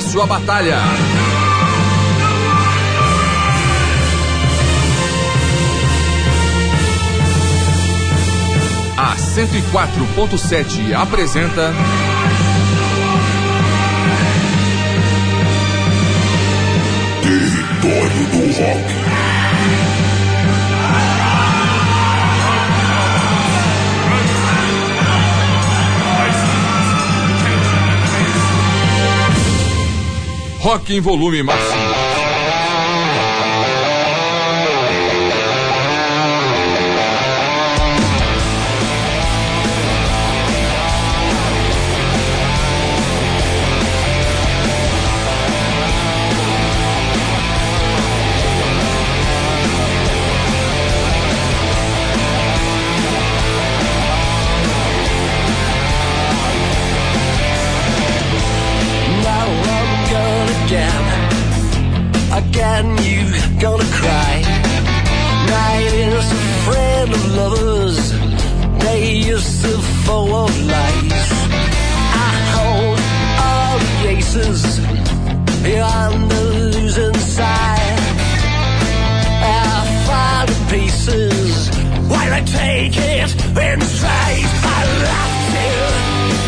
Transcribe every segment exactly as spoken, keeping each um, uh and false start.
sua batalha. A cento e quatro ponto sete apresenta Território do Rock. Rock em volume máximo. Again, you gonna cry. Night is a friend of lovers. Day is so full of lies. I hold all the aces. You're on the losing side. I find the pieces while I take it in stride. I love you.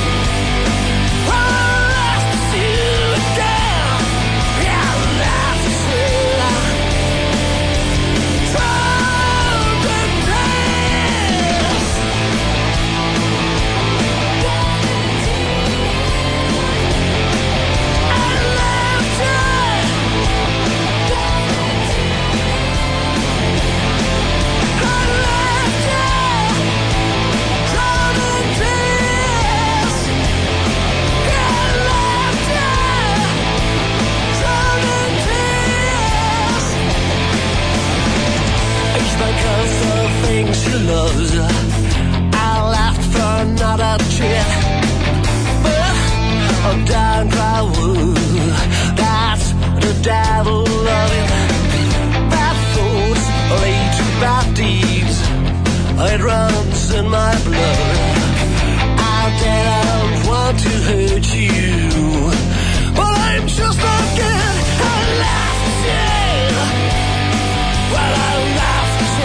Because of things she loves, I laughed for another trip. But I'm down cry woo. That's the devil loving. Bad thoughts lead to bad deeds. It runs in my blood. I didn't want to hurt you, but I'm just not good. I laughed you. Well, I laughed.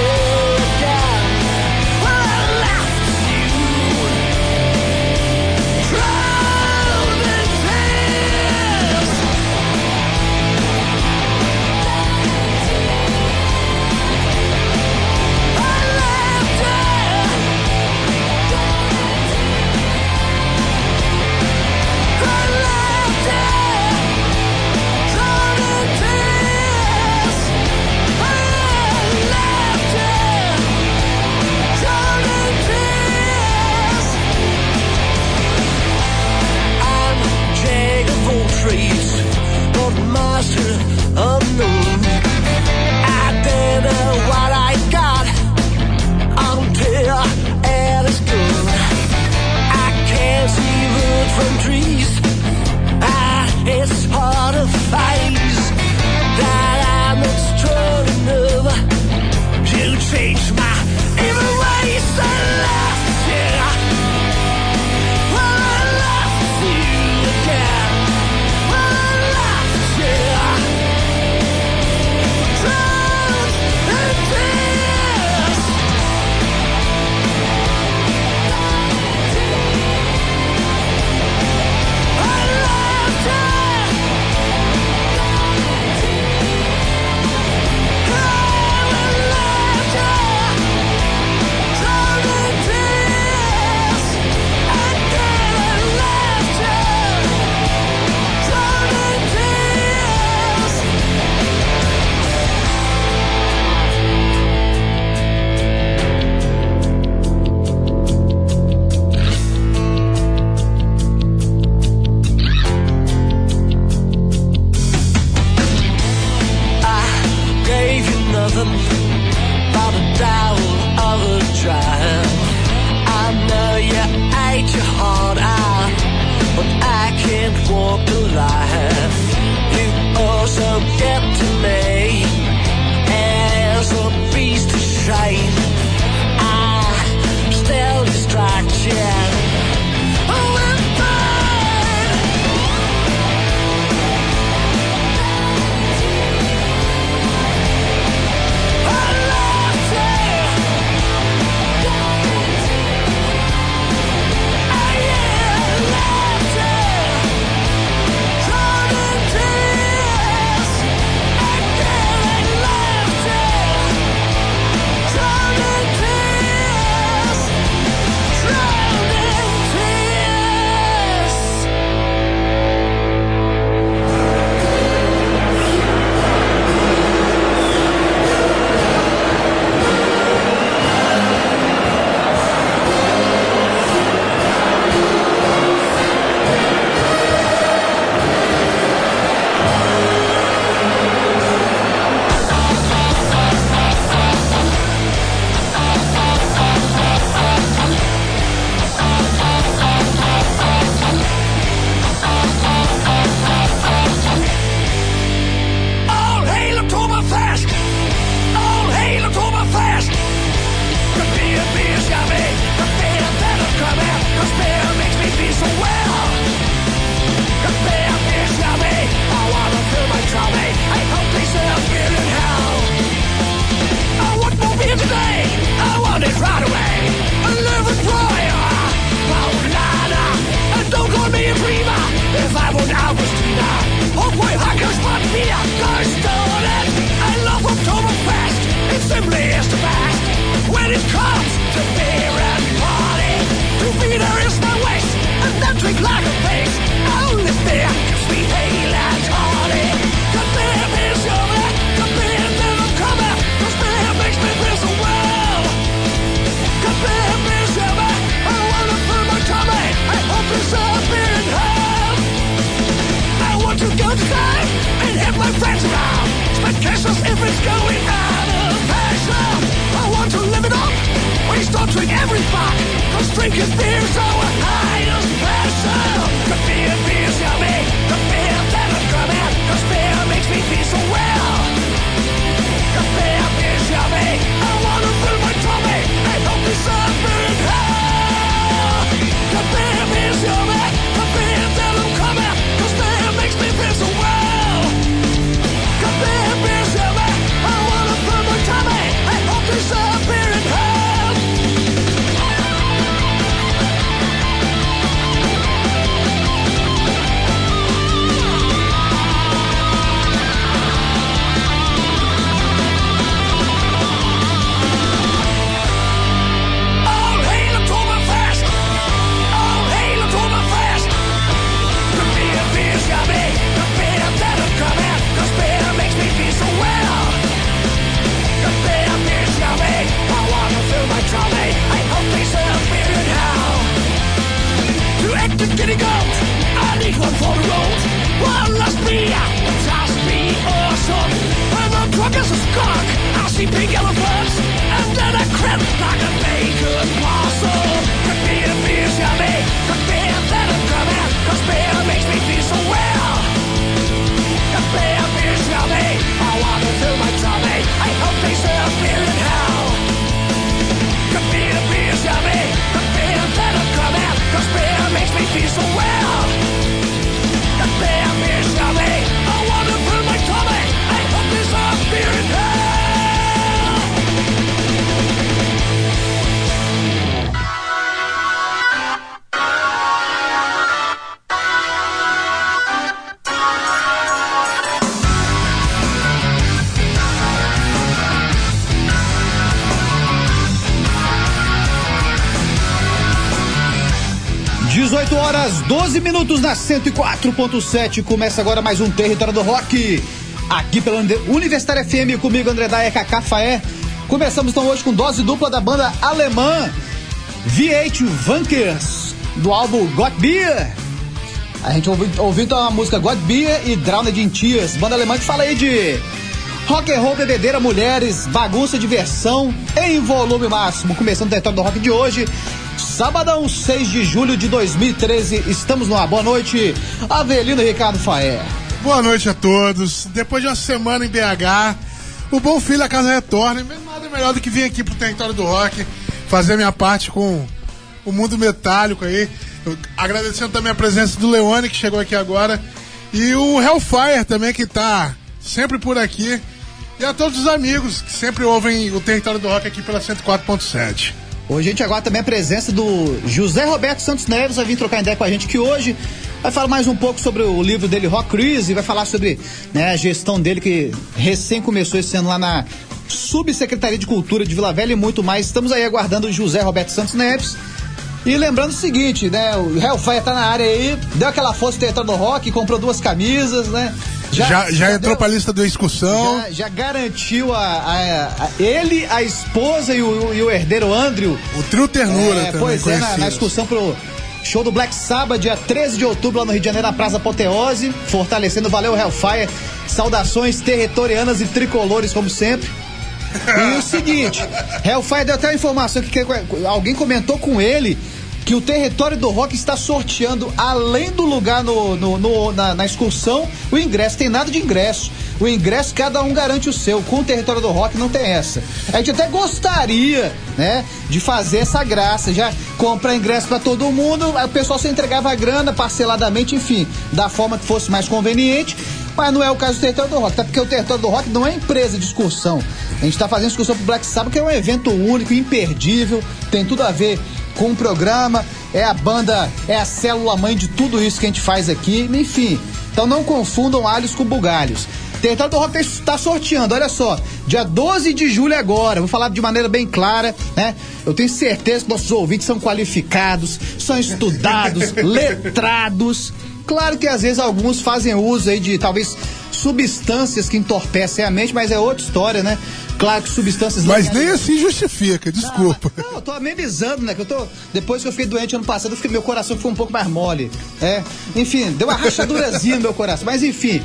But master unknown, I don't know what I got until it is gone. I can't see wood from trees. Ah, it's hard to face that I'm not strong enough to change my evil ways. I left you. Well, I left you again. By the devil of a trial. I know you ate your heart out, but I can't walk the line. You also get to me as a beast to shine. I still distract you. Oh, I'm fine. drinking beers over highest pressure. The beer beers on me, the beer that I'm coming, 'cause beer makes me feel so well. The beer beers on me, I wanna fill my tummy, I hope this summer in hell. The beer beers on me, the beer that I'm coming, 'cause beer makes me feel so well. The beer beers on me, I wanna fill my tummy, I hope this summer in hell. Kitty goat, I need one for the road. One last beer, toss me awesome. When I'm drunk as a skunk, I see pink elephants, and then I cramp like a naked blossom. Could be a beer, yummy, could be a that I'm coming, 'cause beer makes me feel so well. Could be a beer, yummy, I wanna fill my tummy, I hope they serve beer in hell. Could be a beer, yummy, could be a that I'm coming, 'cause beer makes me feel so well. The beer beers on me, I wanna fill my tummy, I hope there's a beer in hell. dezoito horas, doze minutos na cento e quatro ponto sete. Começa agora mais um Território do Rock. Aqui pela Universitária F M, comigo, André Daia, Cacá Faé. Começamos então hoje com dose dupla da banda alemã V oito Vankers, do álbum Got Beer. A gente ouviu, ouviu então a música Got Beer e Drowned in Tears. Banda alemã que fala aí de rock and roll, bebedeira, mulheres, bagunça, diversão em volume máximo. Começando o Território do Rock de hoje, sabadão, seis de julho de dois mil e treze, estamos no ar. Boa noite, Avelino e Ricardo Faé. Boa noite a todos. Depois de uma semana em B H, o bom filho a casa retorna, e nada melhor do que vir aqui pro Território do Rock, fazer a minha parte com o mundo metálico aí. Eu, agradecendo também a presença do Leone, que chegou aqui agora, e o Hellfire também, que tá sempre por aqui, e a todos os amigos que sempre ouvem o Território do Rock aqui pela cento e quatro ponto sete. Hoje a gente aguarda também a presença do José Roberto Santos Neves, vai vir trocar ideia com a gente, que hoje vai falar mais um pouco sobre o livro dele, Rock Cruise, e vai falar sobre, né, a gestão dele, que recém começou esse ano lá na Subsecretaria de Cultura de Vila Velha e muito mais. Estamos aí aguardando o José Roberto Santos Neves. E lembrando o seguinte, né, o Hellfire tá na área aí, deu aquela força no Território do Rock, comprou duas camisas, né? Já, já, já entrou deu, pra lista da excursão. Já, já garantiu a, a, a ele, a esposa e o, e o herdeiro Andrew. O trio Ternura, é, também. Pois é, na, na excursão pro show do Black Sabbath, dia treze de outubro, lá no Rio de Janeiro, na Praça Apoteose, fortalecendo. Valeu, Hellfire. Saudações territorianas e tricolores, como sempre. E o seguinte, Hellfire deu até a informação que alguém comentou com ele que o Território do Rock está sorteando, além do lugar no, no, no, na, na excursão, o ingresso. Tem nada de ingresso. O ingresso, cada um garante o seu. Com o Território do Rock não tem essa. A gente até gostaria, né, de fazer essa graça, já comprar ingresso para todo mundo, aí o pessoal só entregava a grana parceladamente, enfim, da forma que fosse mais conveniente. Mas não é o caso do Território do Rock, até porque o Território do Rock não é empresa de excursão. A gente está fazendo excursão pro Black Sabbath, que é um evento único, imperdível, tem tudo a ver com o programa, é a banda, é a célula-mãe de tudo isso que a gente faz aqui, enfim. Então não confundam alhos com bugalhos. Território do Rock está sorteando, olha só, dia doze de julho agora, vou falar de maneira bem clara, né? Eu tenho certeza que nossos ouvintes são qualificados, são estudados, letrados. Claro que às vezes alguns fazem uso aí de talvez substâncias que entorpecem a mente, mas é outra história, né? Claro que substâncias... Mas nem assim justifica, desculpa. Não, não, eu tô amenizando, né? Que eu tô, depois que eu fiquei doente ano passado, eu fiquei, meu coração ficou um pouco mais mole. É, enfim, deu uma rachadurazinha no meu coração. Mas enfim,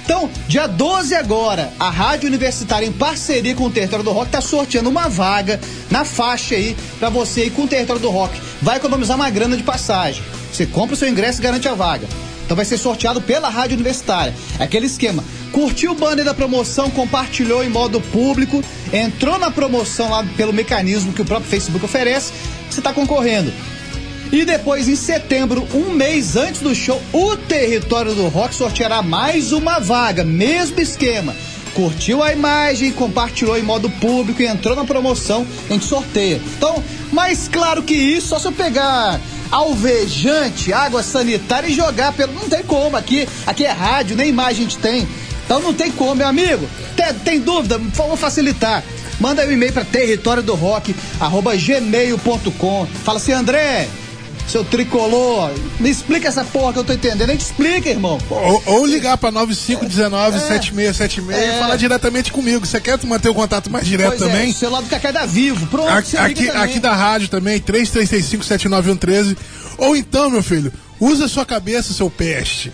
Então, dia doze agora, a Rádio Universitária, em parceria com o Território do Rock, tá sorteando uma vaga na faixa aí pra você ir com o Território do Rock. Vai economizar uma grana de passagem. Você compra o seu ingresso e garante a vaga. Então vai ser sorteado pela Rádio Universitária. É aquele esquema. Curtiu o banner da promoção, compartilhou em modo público, entrou na promoção lá pelo mecanismo que o próprio Facebook oferece, você tá concorrendo. E depois, em setembro, um mês antes do show, o Território do Rock sorteará mais uma vaga. Mesmo esquema. Curtiu a imagem, compartilhou em modo público e entrou na promoção, a gente sorteia. Então, mais claro que isso, só se eu pegar alvejante, água sanitária e jogar pelo... Não tem como, aqui, aqui é rádio, nem imagem a gente tem. Então não tem como, meu amigo. Tem, tem dúvida? Vamos facilitar. Manda aí um e-mail para território do rock arroba gmail ponto com. Fala assim, André, seu tricolor, me explica essa porra que eu tô entendendo. A gente explica, irmão. Ou, ou ligar pra nove cinco um nove sete seis sete seis é. e falar diretamente comigo. Você quer manter o contato mais direto pois também? É, o celular do Cacá da Vivo. Pronto, aqui, aqui, aqui da rádio também, três três seis cinco sete nove um três. Ou então, meu filho, usa sua cabeça, seu peste.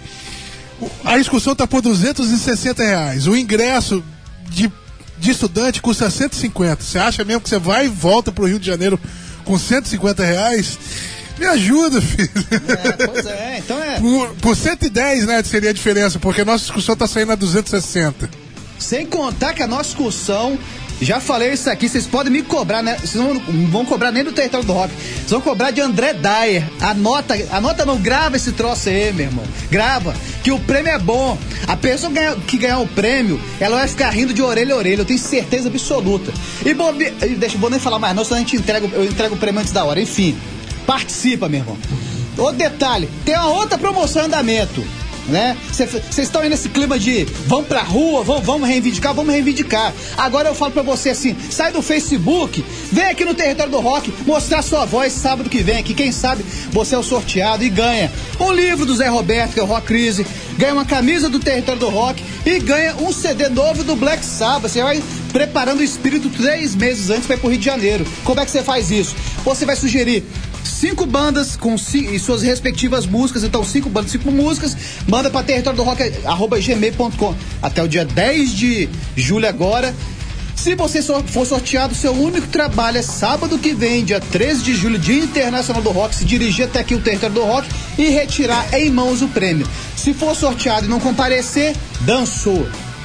A excursão tá por duzentos e sessenta reais. O ingresso de, de estudante custa cento e cinquenta. Você acha mesmo que você vai e volta pro Rio de Janeiro com cento e cinquenta reais? Me ajuda, filho. É, pois é, então é. Por, por cento e dez, né, seria a diferença, porque a nossa excursão tá saindo a duzentos e sessenta. Sem contar que a nossa excursão, já falei isso aqui, vocês podem me cobrar, né? Vocês não vão cobrar nem do Território do Rock, vocês vão cobrar de André Dyer. Anota, anota não, grava esse troço aí, meu irmão. Grava, que o prêmio é bom. A pessoa ganha, que ganhar o prêmio, ela vai ficar rindo de orelha a orelha, eu tenho certeza absoluta. E bom, deixa, vou nem falar mais não, senão a gente entrega, eu entrego o prêmio antes da hora, enfim. Participa, meu irmão. Outro detalhe, tem uma outra promoção em andamento, né? Vocês estão aí nesse clima de vamos pra rua, vamos, vamos reivindicar, vamos reivindicar. Agora eu falo pra você assim, sai do Facebook, vem aqui no Território do Rock, mostrar sua voz sábado que vem aqui, quem sabe você é o sorteado e ganha um livro do Zé Roberto, que é o Rock Crise, ganha uma camisa do Território do Rock e ganha um C D novo do Black Sabbath. Você vai preparando o espírito três meses antes para ir pro Rio de Janeiro. Como é que você faz isso? Você vai sugerir cinco bandas com cinco, e suas respectivas músicas, então cinco bandas, cinco músicas, manda para território do rock arroba gmail ponto com até o dia dez de julho agora. Se você for sorteado, seu único trabalho é sábado que vem, dia treze de julho, Dia Internacional do Rock, se dirigir até aqui o Território do Rock e retirar em mãos o prêmio. Se for sorteado e não comparecer, dançou.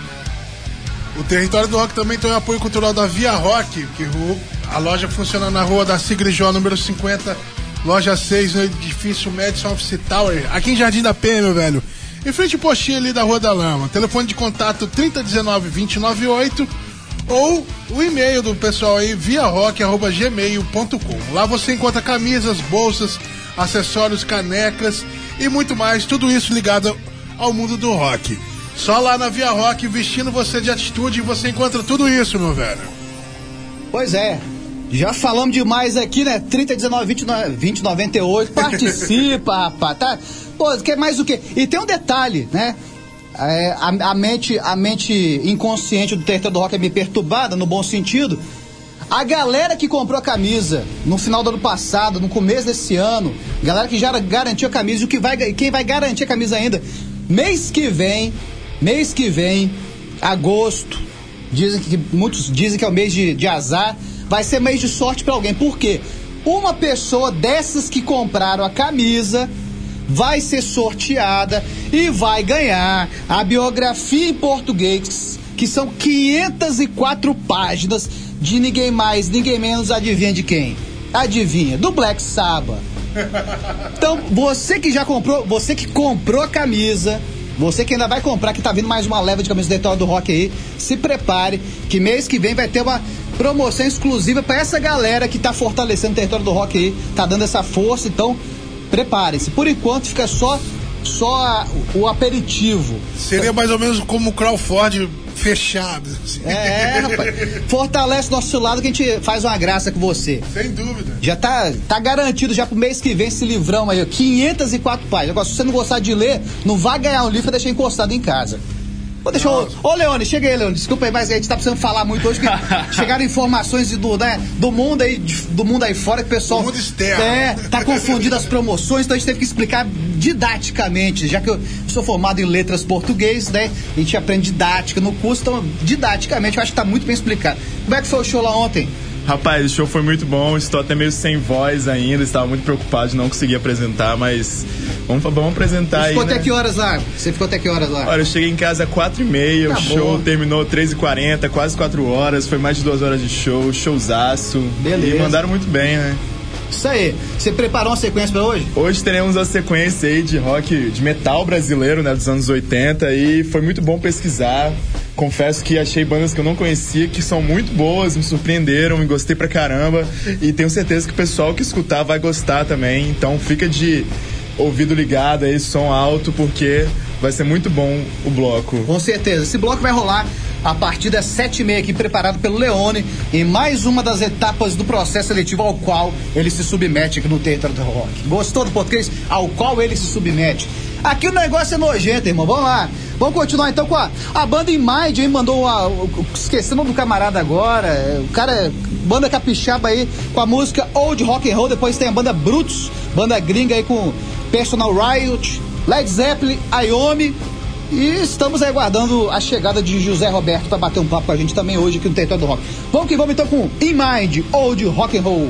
O Território do Rock também tem o apoio cultural da Via Rock, que a loja funciona na rua da Sigrijó, número cinquenta, loja seis, no edifício Madison Office Tower, aqui em Jardim da Penha, meu velho. Em frente ao postinho ali da Rua da Lama. Telefone de contato trinta dezenove vinte noventa e oito ou o e-mail do pessoal aí, via rock arroba gmail ponto com. Lá você encontra camisas, bolsas, acessórios, canecas e muito mais, tudo isso ligado ao mundo do rock. Só lá na Via Rock, vestindo você de atitude, você encontra tudo isso, meu velho. Pois é, já falamos demais aqui, né? trinta dezenove vinte noventa e oito, participa, rapaz, tá? Pô, quer mais o quê? E tem um detalhe, né? É, a, a, mente, a mente inconsciente do Território do Rock é meio perturbada, no bom sentido. A galera que comprou a camisa no final do ano passado, no começo desse ano, galera que já garantiu a camisa, o que vai, quem vai garantir a camisa ainda, mês que vem, mês que vem, agosto, dizem que, muitos dizem que é o mês de, de azar, vai ser mês de sorte pra alguém. Por quê? Uma pessoa dessas que compraram a camisa vai ser sorteada e vai ganhar a biografia em português, que são quinhentas e quatro páginas de ninguém mais, ninguém menos, adivinha de quem? Adivinha, do Black Sabbath. Então, você que já comprou, você que comprou a camisa, você que ainda vai comprar, que tá vindo mais uma leva de camisa do Território do Rock aí, se prepare, que mês que vem vai ter uma promoção exclusiva pra essa galera que tá fortalecendo o Território do Rock aí, tá dando essa força, então prepare-se. Por enquanto fica só só a, o aperitivo. Seria mais ou menos como o Crawford fechado. Assim. É, rapaz. Fortalece nosso lado que a gente faz uma graça com você. Sem dúvida. Já tá, tá garantido já pro mês que vem esse livrão aí, quinhentas e quatro páginas. Agora, se você não gostar de ler, não vai ganhar um livro, vai deixar encostado em casa. Vou deixar o... Ô, Leone, chega aí, Leone. Desculpa aí, mas a gente tá precisando falar muito hoje, que chegaram informações do, né, do mundo aí, do mundo aí fora, que o pessoal... Do mundo externo. É, tá confundido as promoções, então a gente teve que explicar didaticamente, já que eu sou formado em letras português, né? A gente aprende didática no curso, então didaticamente eu acho que tá muito bem explicado. Como é que foi o show lá ontem? Rapaz, o show foi muito bom, estou até meio sem voz ainda, estava muito preocupado de não conseguir apresentar, mas vamos, vamos apresentar aí, Ficou até né? que horas lá? Você ficou até que horas lá? Olha, eu cheguei em casa às quatro e meia, Tá o show bom. terminou três e quarenta, quase quatro horas, foi mais de duas horas de show, showzaço. Beleza. E mandaram muito bem, né? Isso aí. Você preparou uma sequência pra hoje? Hoje teremos a sequência aí de rock, de metal brasileiro, né, dos anos oitenta, e foi muito bom pesquisar. Confesso que achei bandas que eu não conhecia, que são muito boas, me surpreenderam, me gostei pra caramba, e tenho certeza que o pessoal que escutar vai gostar também, então fica de ouvido ligado aí, som alto, porque vai ser muito bom o bloco. Com certeza. Esse bloco vai rolar a partir das sete e meia aqui, preparado pelo Leone, em mais uma das etapas do processo seletivo ao qual ele se submete aqui no Território do Rock. Gostou do português? Ao qual ele se submete. Aqui o negócio é nojento, irmão. Vamos lá. Vamos continuar então com a, a banda In Mind, hein? Mandou uma. Esquecemos do camarada agora. O cara é banda capixaba aí com a música Old Rock and Roll. Depois tem a banda Brutus, banda gringa aí com Personal Riot, Led Zeppelin, Iommi. E estamos aguardando a chegada de José Roberto para bater um papo com a gente também hoje aqui no Território do Rock. Vamos que vamos então com In Mind, Old Rock and Roll.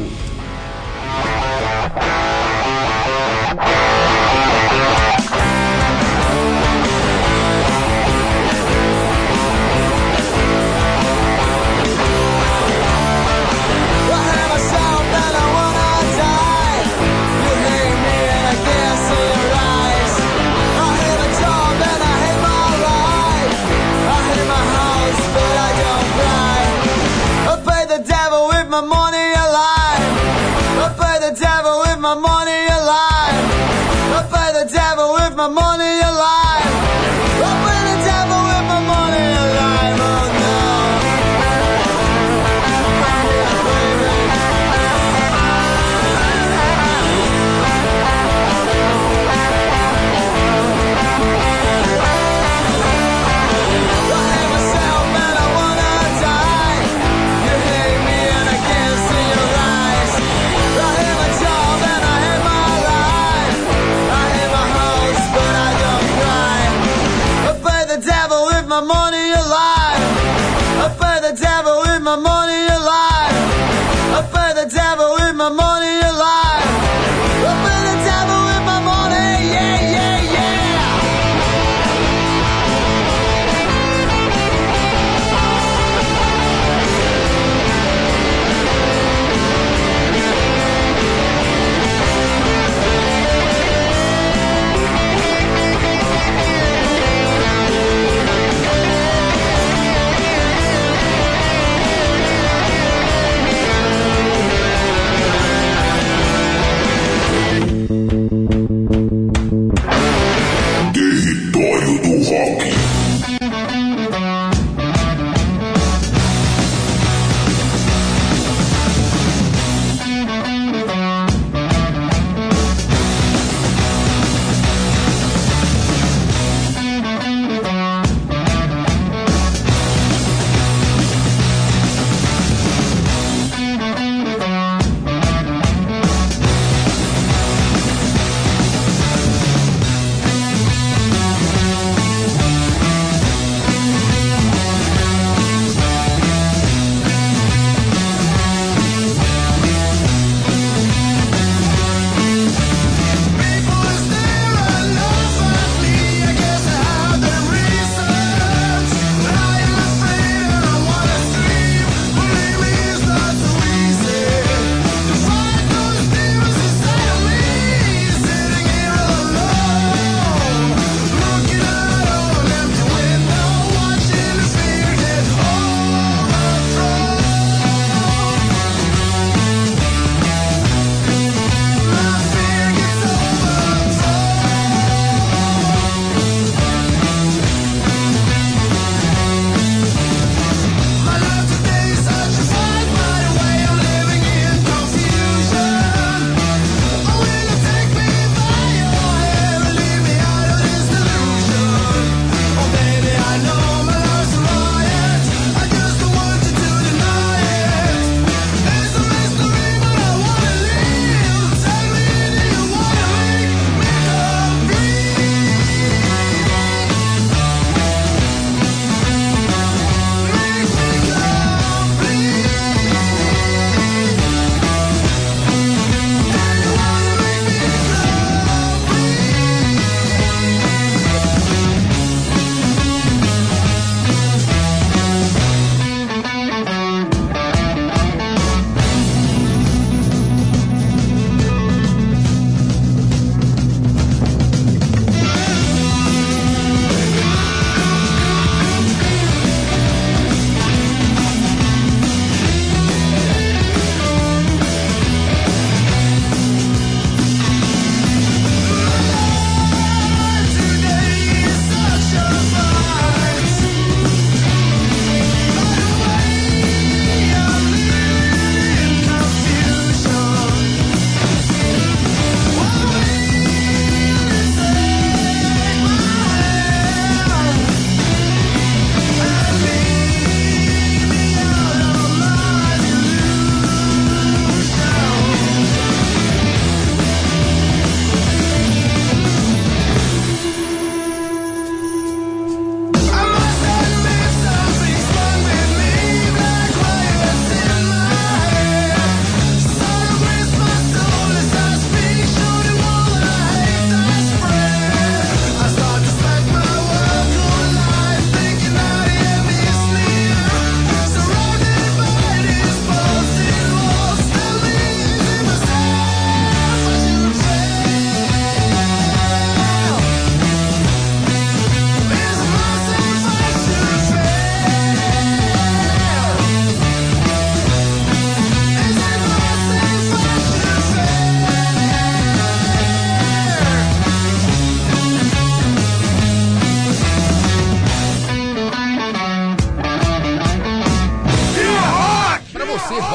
But I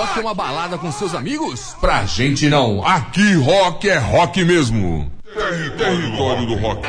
rock é uma balada com seus amigos? Pra gente não. Aqui rock é rock mesmo. Território do rock.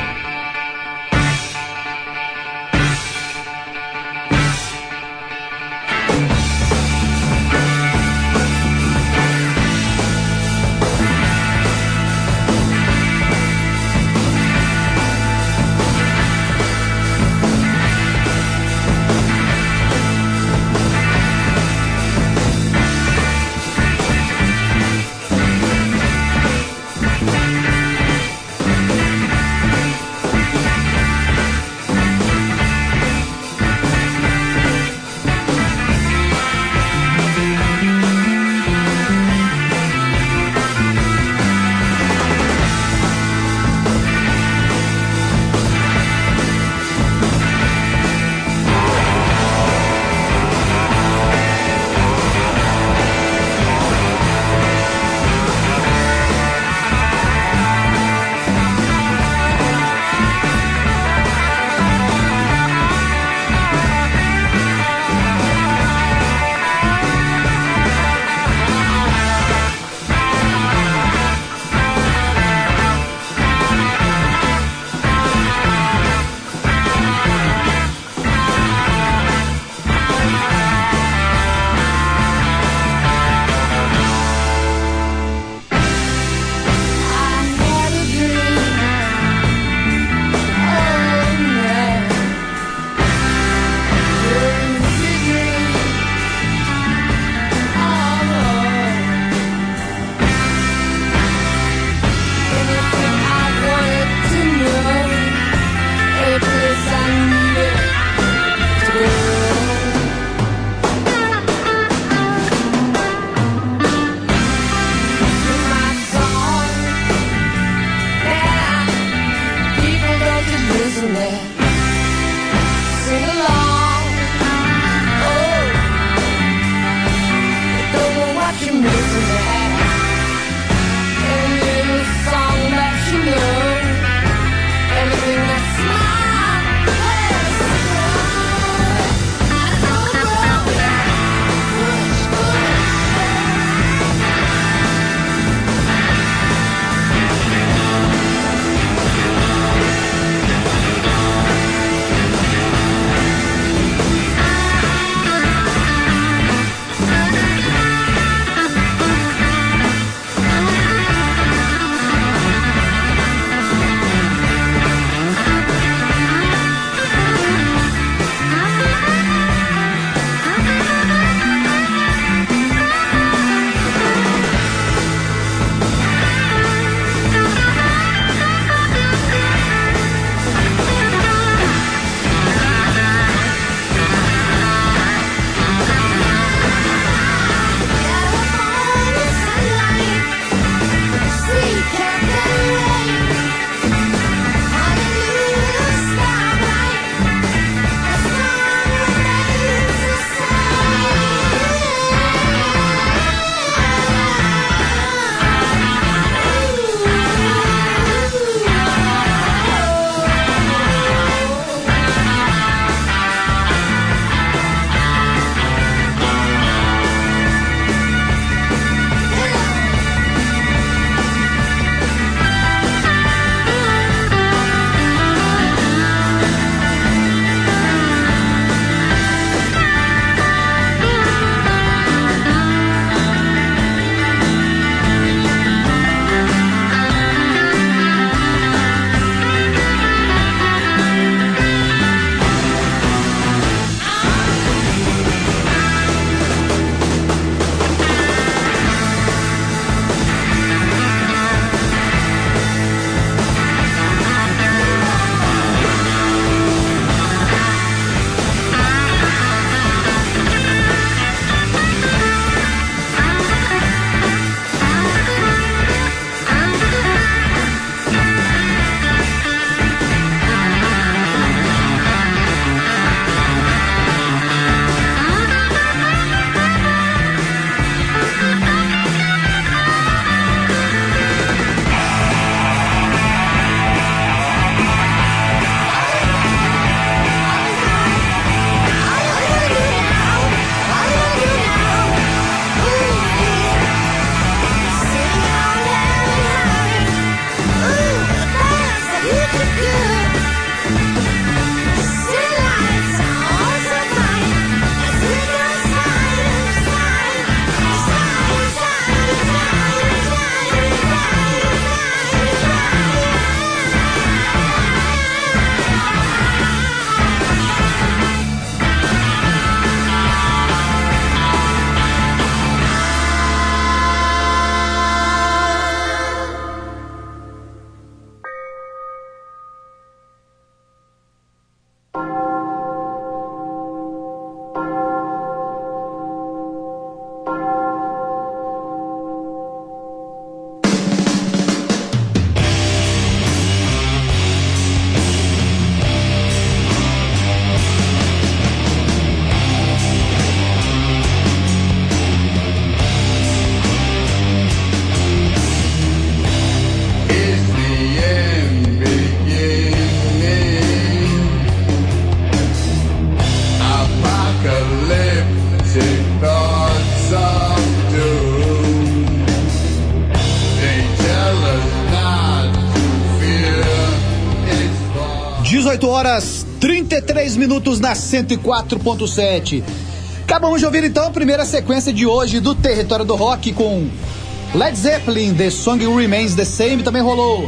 oito horas trinta e três minutos na cento e quatro ponto sete. Acabamos de ouvir então a primeira sequência de hoje do Território do Rock com Led Zeppelin, The Song Remains the Same. Também rolou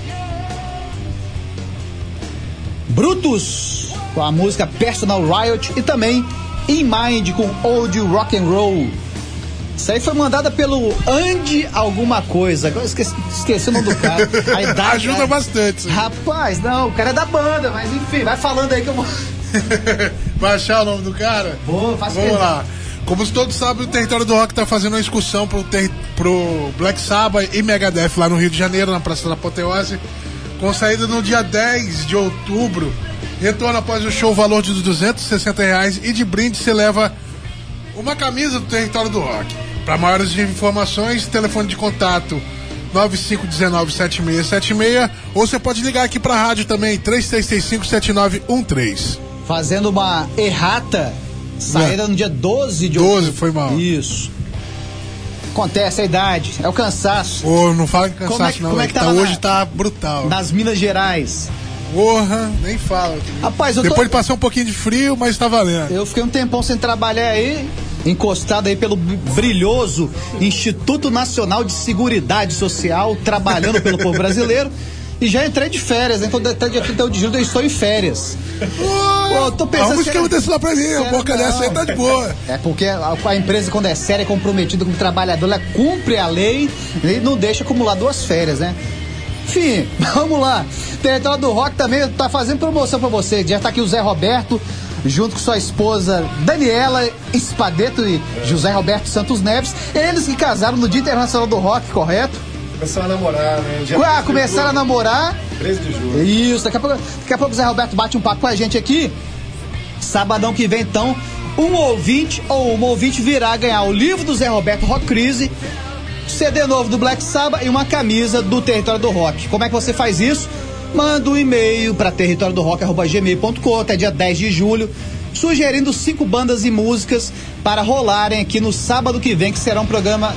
Brutus com a música Personal Riot e também In Mind com Old Rock and Roll. Isso aí foi mandada pelo Andy alguma coisa. Agora eu esqueci, esqueci o nome do cara. A idade, ajuda cara. Bastante. Rapaz, não, o cara é da banda, mas enfim, vai falando aí que eu vou. Vai achar o nome do cara? Vou, faço Vamos questão. lá. Como todos sabem, o Território do Rock tá fazendo uma excursão pro, ter, pro Black Sabbath e Megadeth lá no Rio de Janeiro, na Praça da Apoteose, com saída no dia dez de outubro. Retorno após o show, valor de duzentos e sessenta reais, e de brinde você leva uma camisa do Território do Rock. Para maiores informações, telefone de contato nove cinco um nove sete seis sete seis, ou você pode ligar aqui para a rádio também, três três três cinco sete nove um três. Fazendo uma errata, saída é. no dia doze de doze, outubro. foi mal. Isso. Acontece, a idade, é o cansaço. Ô, não fala que cansaço Como é que- não, como é é que que tá tá, lá hoje na- tá brutal. Nas Minas Gerais. Porra, nem fala. Rapaz, eu tô... Depois de passar um pouquinho de frio, mas tá valendo. Eu fiquei um tempão sem trabalhar aí, encostado aí pelo brilhoso Instituto Nacional de Seguridade Social, trabalhando pelo povo brasileiro. E já entrei de férias, né? Então, até dia trinta de julho eu estou em férias. Pô, eu tô pensando... Arruma esquema sério- desse lá pra mim, a sério, boca não. dessa aí tá de boa. É porque a, a empresa, quando é séria, é comprometida com o trabalhador, ela cumpre a lei e não deixa acumular duas férias, né? Enfim, vamos lá. Território do Rock também tá fazendo promoção pra você. Já tá aqui o Zé Roberto, junto com sua esposa Daniela Espadeto e José Roberto Santos Neves. Eles que casaram no Dia Internacional do Rock, correto? Começaram a namorar, né? Dia Ah, começaram a namorar. treze de julho. Isso, daqui a pouco, daqui a pouco o Zé Roberto bate um papo com a gente aqui. Sabadão que vem, então, um ouvinte ou uma ouvinte virá ganhar o livro do Zé Roberto Rock Crise, C D novo do Black Sabbath e uma camisa do Território do Rock. Como é que você faz isso? Manda um e-mail para território do rock arroba gmail ponto com até dia dez de julho, sugerindo cinco bandas e músicas para rolarem aqui no sábado que vem, que será um programa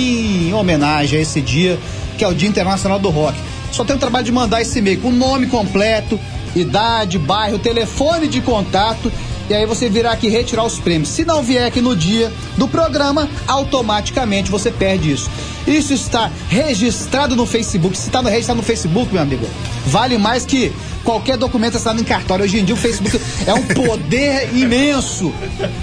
em homenagem a esse dia, que é o Dia Internacional do Rock. Só tem o trabalho de mandar esse e-mail com o nome completo, idade, bairro, telefone de contato, e aí você virá aqui retirar os prêmios. Se não vier aqui no dia do programa, automaticamente você perde isso. Isso está registrado no Facebook. Se está no, registrado no Facebook, meu amigo, vale mais que qualquer documento assinado em cartório. Hoje em dia o Facebook é um poder imenso.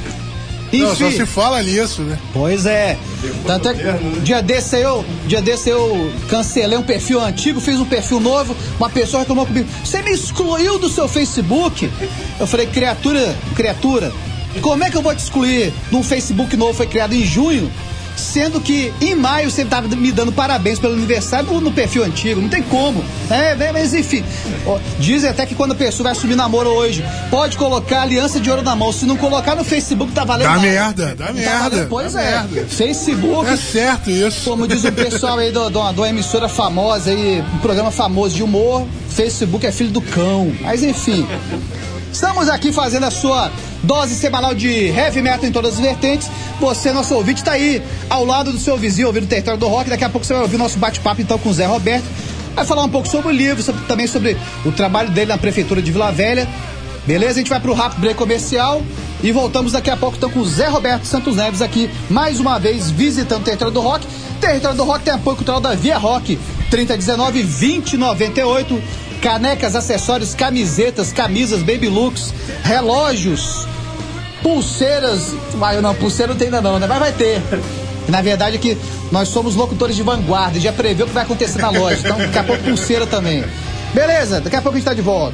Não, só Enfim, se fala nisso, né? pois é. Tanto é que dia desse eu, dia desse eu cancelei um perfil antigo, fiz um perfil novo. Uma pessoa reclamou comigo: você me excluiu do seu Facebook? Eu falei: criatura, criatura, como é que eu vou te excluir de um Facebook novo? Foi criado em junho, sendo que em maio você estava me dando parabéns pelo aniversário no perfil antigo. Não tem como. É, mas enfim. Ó, dizem até que quando a pessoa vai assumir namoro hoje, pode colocar aliança de ouro na mão. Se não colocar no Facebook, tá valendo Dá nada. merda, dá Tá merda, valendo- Pois dá é. merda. Facebook. É certo isso. Como diz o pessoal aí do- do- de uma emissora famosa aí, um programa famoso de humor, Facebook é filho do cão. Mas enfim. Estamos aqui fazendo a sua dose semanal de heavy metal em todas as vertentes. Você, nosso ouvinte, está aí ao lado do seu vizinho, ouvindo o Território do Rock. Daqui a pouco você vai ouvir nosso bate-papo então com o Zé Roberto. Vai falar um pouco sobre o livro, sobre- também sobre o trabalho dele na Prefeitura de Vila Velha. Beleza? A gente vai pro rápido break comercial e voltamos daqui a pouco então com o Zé Roberto Santos Neves aqui, mais uma vez visitando o Território do Rock. Território do Rock tem apoio cultural da Via Rock, trinta dezenove, vinte noventa e oito. Canecas, acessórios, camisetas, camisas, baby looks, relógios, pulseiras. Ah, não, pulseira não tem ainda não, né? Mas vai ter. Na verdade aqui nós somos locutores de vanguarda, já prevê o que vai acontecer na loja. Então daqui a pouco pulseira também. Beleza, daqui a pouco a gente tá de volta.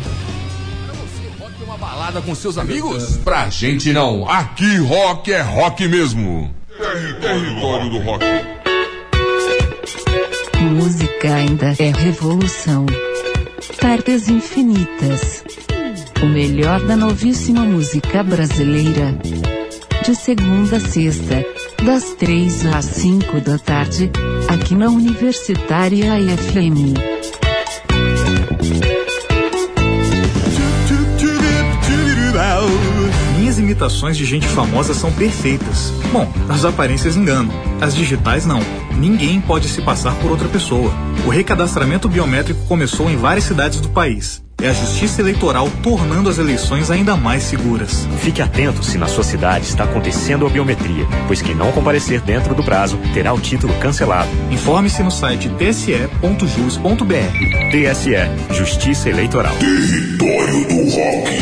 Rock é uma balada com seus amigos? Pra gente não. Aqui rock é rock mesmo. Território do Rock. Música ainda é revolução. Tardes infinitas. O melhor da novíssima música brasileira. De segunda a sexta, das três às cinco da tarde, aqui na Universitária F M. Minhas imitações de gente famosa são perfeitas. Bom, as aparências enganam, as digitais não. Ninguém pode se passar por outra pessoa. O recadastramento biométrico começou em várias cidades do país. É a Justiça Eleitoral tornando as eleições ainda mais seguras. Fique atento se na sua cidade está acontecendo a biometria, pois quem não comparecer dentro do prazo terá o título cancelado. Informe-se no site t s e ponto jus ponto b r. T S E, Justiça Eleitoral. Território do Rock.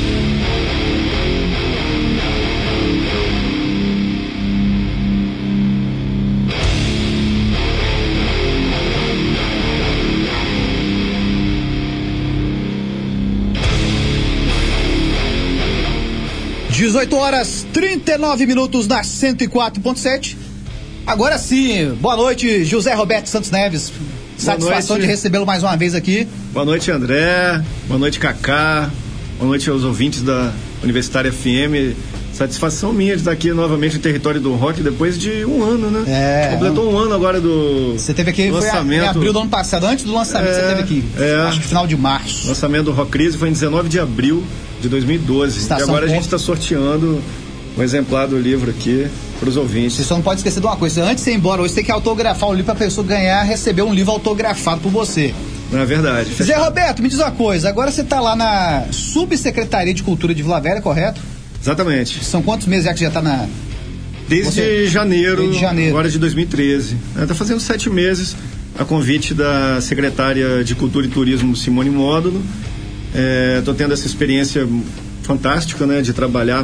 dezoito horas trinta e nove minutos na cento e quatro ponto sete. Agora sim, boa noite, José Roberto Santos Neves. Satisfação de recebê-lo mais uma vez aqui. Boa noite, André. Boa noite, Cacá. Boa noite aos ouvintes da Universitária F M. Satisfação minha de estar aqui novamente no Território do Rock depois de um ano, né? É. Completou um ano agora do Você teve aqui, lançamento. Foi em abril do ano passado, antes do lançamento, é, você teve aqui. É. Acho que final de março. O lançamento do Rock Crise foi em dezenove de abril de dois mil e doze. Estação e agora Ponto. A gente está sorteando um exemplar do livro aqui para os ouvintes. Você só não pode esquecer de uma coisa: antes de você ir embora hoje, você tem que autografar o livro para a pessoa ganhar, receber um livro autografado por você. Não é verdade. Zé Roberto, me diz uma coisa: agora você está lá na Subsecretaria de Cultura de Vila Velha, correto? Exatamente. São quantos meses já que já está na. Desde você... janeiro, Desde janeiro, agora de dois mil e treze. Está fazendo sete meses, a convite da secretária de Cultura e Turismo, Simone Módulo. Estou é, tendo essa experiência fantástica, né, de trabalhar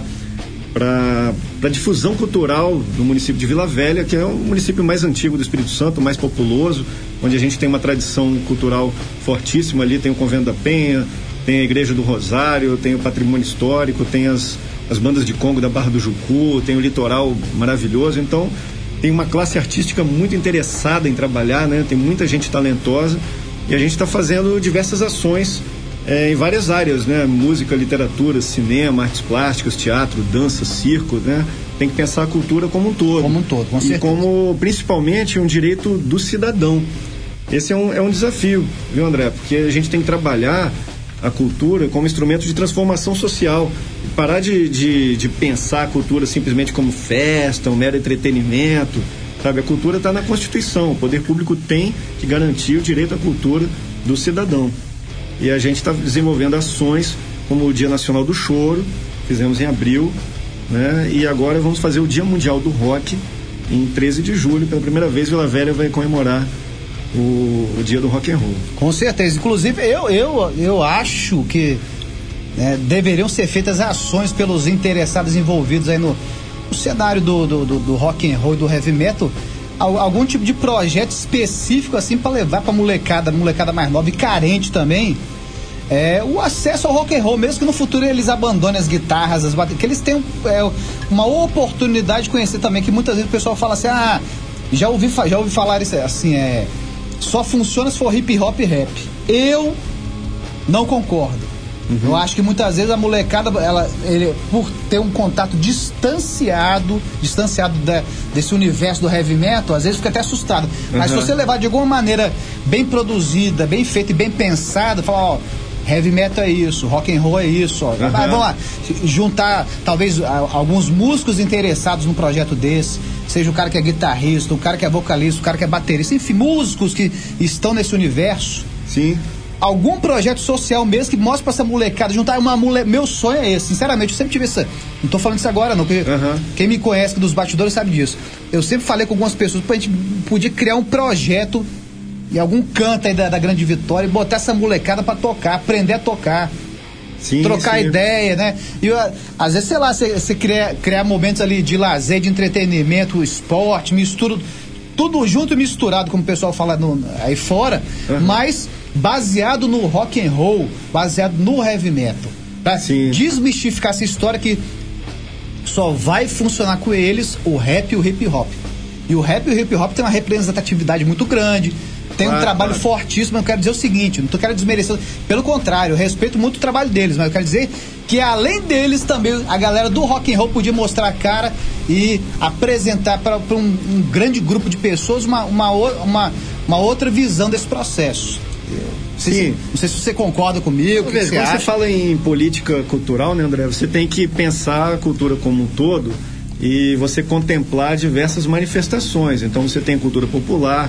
para a difusão cultural do município de Vila Velha, que é o município mais antigo do Espírito Santo, mais populoso, onde a gente tem uma tradição cultural fortíssima ali. Tem o Convento da Penha, tem a Igreja do Rosário, tem o patrimônio histórico, tem as, as bandas de Congo da Barra do Jucu, tem o litoral maravilhoso. Então tem uma classe artística muito interessada em trabalhar, né? Tem muita gente talentosa e a gente está fazendo diversas ações É, em várias áreas, né? Música, literatura, cinema, artes plásticas, teatro, dança, circo, né? Tem que pensar a cultura como um todo. Como um todo, com certeza. E como, principalmente, um direito do cidadão. Esse é um, é um desafio, viu, André? Porque a gente tem que trabalhar a cultura como instrumento de transformação social. Parar de, de, de pensar a cultura simplesmente como festa, um mero entretenimento, sabe? A cultura está na Constituição. O poder público tem que garantir o direito à cultura do cidadão. E a gente está desenvolvendo ações como o Dia Nacional do Choro, fizemos em abril, né? E agora vamos fazer o Dia Mundial do Rock em treze de julho. Pela primeira vez, Vila Velha vai comemorar o, o Dia do Rock and Roll. Com certeza. Inclusive, eu, eu, eu acho que né, deveriam ser feitas ações pelos interessados envolvidos aí no, no cenário do, do, do, do rock and roll e do heavy metal, algum tipo de projeto específico assim para levar para molecada, molecada mais nova e carente também, é, o acesso ao rock and roll, mesmo que no futuro eles abandonem as guitarras, as baterias, que eles tenham é, uma oportunidade de conhecer também, que muitas vezes o pessoal fala assim, ah, já ouvi, já ouvi falar isso assim, é, só funciona se for hip hop e rap. Eu não concordo. Uhum. Eu acho que muitas vezes a molecada, ela, ele, por ter um contato distanciado, distanciado da, desse universo do heavy metal, às vezes fica até assustado. Uhum. Mas se você levar de alguma maneira bem produzida, bem feita e bem pensada, falar, ó, heavy metal é isso, rock and roll é isso, ó. Uhum. Mas vamos lá, juntar talvez alguns músicos interessados num projeto desse, seja o cara que é guitarrista, o cara que é vocalista, o cara que é baterista, enfim, músicos que estão nesse universo. Sim. Algum projeto social mesmo que mostre pra essa molecada, juntar uma mulher. Meu sonho é esse, sinceramente, eu sempre tive essa. Não tô falando isso agora, não, porque uhum. quem me conhece dos bastidores sabe disso. Eu sempre falei com algumas pessoas pra gente podia criar um projeto em algum canto aí da, da Grande Vitória e botar essa molecada pra tocar, aprender a tocar. Sim, trocar sim. ideia, né? E às vezes, sei lá, você, você criar, criar momentos ali de lazer, de entretenimento, esporte, mistura. Tudo junto e misturado, como o pessoal fala no, aí fora, uhum. mas baseado no rock and roll, baseado no heavy metal. Pra Sim. desmistificar essa história que só vai funcionar com eles o rap e o hip hop. E o rap e o hip hop tem uma representatividade muito grande, tem claro, um trabalho claro. fortíssimo. Eu quero dizer o seguinte, não tô querendo desmerecer, pelo contrário, eu respeito muito o trabalho deles, mas eu quero dizer que além deles também a galera do rock and roll podia mostrar a cara e apresentar para um, um grande grupo de pessoas uma, uma, uma, uma outra visão desse processo. Sim. Se, não sei se você concorda comigo. Quando você, você fala em política cultural, né, André? Você tem que pensar a cultura como um todo e você contemplar diversas manifestações. Então você tem cultura popular,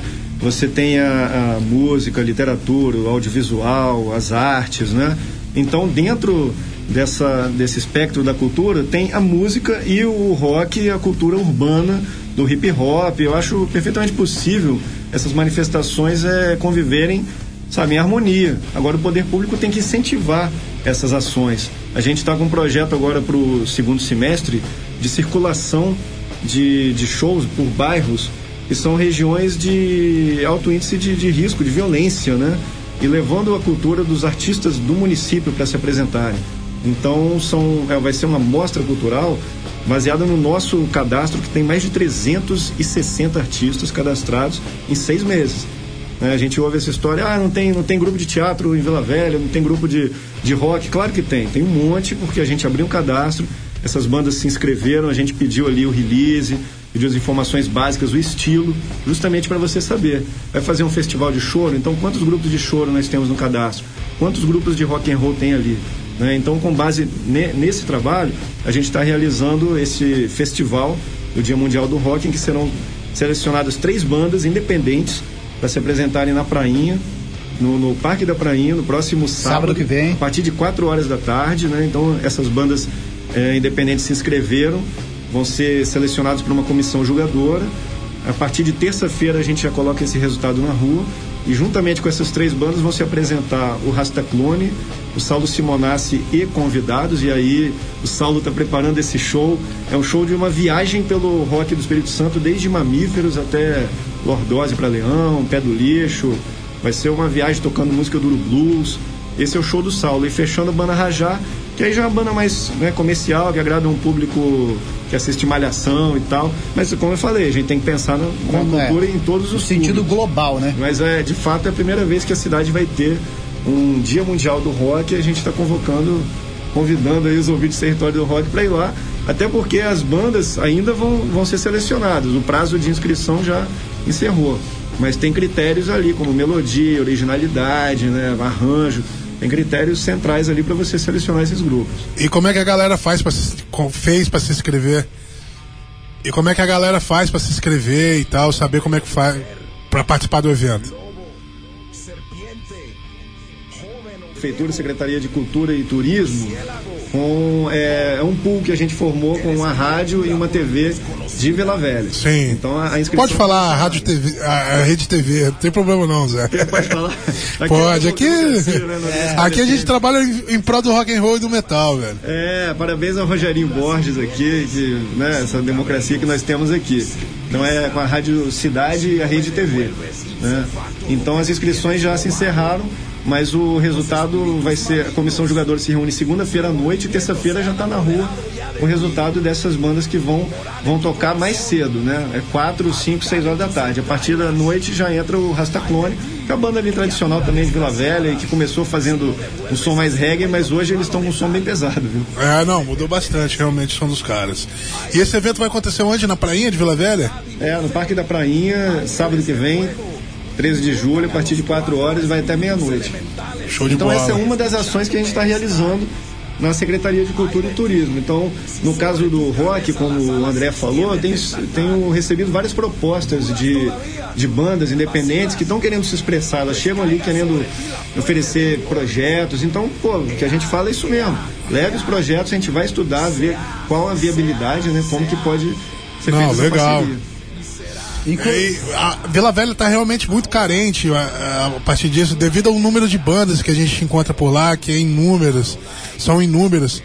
você tem a, a música, a literatura, o audiovisual, as artes, né? Então, dentro dessa, desse espectro da cultura, tem a música e o rock e a cultura urbana do hip hop. Eu acho perfeitamente possível essas manifestações é, conviverem, sabe, em harmonia. Agora, o poder público tem que incentivar essas ações. A gente está com um projeto agora para o segundo semestre de circulação de, de shows por bairros, que são regiões de alto índice de, de risco, de violência, né? E levando a cultura dos artistas do município para se apresentarem. Então, são, é, vai ser uma mostra cultural baseada no nosso cadastro, que tem mais de trezentos e sessenta artistas cadastrados em seis meses. É, a gente ouve essa história, ah, não tem, não tem grupo de teatro em Vila Velha, não tem grupo de, de rock. Claro que tem, tem um monte, porque a gente abriu um cadastro, essas bandas se inscreveram, a gente pediu ali o release, pediu as informações básicas, o estilo, justamente para você saber. Vai fazer um festival de choro, então quantos grupos de choro nós temos no cadastro? Quantos grupos de rock and roll tem ali? Né? Então, com base ne, nesse trabalho, a gente está realizando esse festival, o Dia Mundial do Rock, em que serão selecionadas três bandas independentes para se apresentarem na Prainha, no, no Parque da Prainha, no próximo sábado, sábado que vem, a partir de quatro horas da tarde, né? Então, essas bandas é, independentes se inscreveram, vão ser selecionados por uma comissão julgadora. A partir de terça-feira a gente já coloca esse resultado na rua, e juntamente com essas três bandas vão se apresentar o Rastaclone, o Saulo Simonassi e convidados. E aí o Saulo está preparando esse show, é um show de uma viagem pelo rock do Espírito Santo, desde Mamíferos até Lordose para Leão, Pé do Lixo. Vai ser uma viagem tocando música do blues. Esse é o show do Saulo. E fechando a banda Rajá, que aí já é uma banda mais, né, comercial, que agrada um público que assiste Malhação e tal. Mas, como eu falei, a gente tem que pensar na, na cultura é? em todos os sentido públicos. Global, né? Mas, é, de fato, é a primeira vez que a cidade vai ter um Dia Mundial do Rock, e a gente está convocando, convidando aí os ouvintes do território do rock para ir lá, até porque as bandas ainda vão, vão ser selecionadas. O prazo de inscrição já encerrou, mas tem critérios ali, como melodia, originalidade, né, arranjo. Tem critérios centrais ali para você selecionar esses grupos. E como é que a galera faz pra se, fez para se inscrever? E como é que a galera faz para se inscrever e tal, saber como é que faz para participar do evento? Prefeitura, Secretaria de Cultura e Turismo, com é, um pool que a gente formou com uma rádio e uma T V de Vila Velha. Sim. Então a, a inscrição... Pode falar a rádio T V, a, a rede T V, não tem problema não, Zé. Pode falar? Aqui Pode, é aqui, né, aqui a gente trabalha em, em prol do rock and roll e do metal, velho. É, parabéns ao Rogerinho Borges aqui, que, né, essa democracia que nós temos aqui. Então é com a Rádio Cidade e a Rede T V, né? Então as inscrições já se encerraram, mas o resultado vai ser, a comissão jogadora se reúne segunda-feira à noite, e terça-feira já está na rua o resultado dessas bandas que vão, vão tocar mais cedo, né? É quatro, cinco, seis horas da tarde. A partir da noite já entra o Rastaclone, que é a banda ali tradicional também de Vila Velha, e que começou fazendo um som mais reggae, mas hoje eles estão com um som bem pesado, viu? É, não, mudou bastante realmente o som dos caras. E esse evento vai acontecer onde? Na Prainha de Vila Velha? É, no Parque da Prainha, sábado que vem, treze de julho, a partir de quatro horas e vai até meia-noite. Show de então bola. Essa é uma das ações que a gente está realizando na Secretaria de Cultura e Turismo. Então, no caso do rock, como o André falou, eu tenho, tenho recebido várias propostas de, de bandas independentes que estão querendo se expressar. Elas chegam ali querendo oferecer projetos. Então, pô, o que a gente fala é isso mesmo. Leve os projetos, a gente vai estudar, ver qual a viabilidade, né, como que pode ser feita essa legal. parceria. E a Vila Velha está realmente muito carente a, a partir disso, devido ao número de bandas que a gente encontra por lá, que é inúmeras, são inúmeras.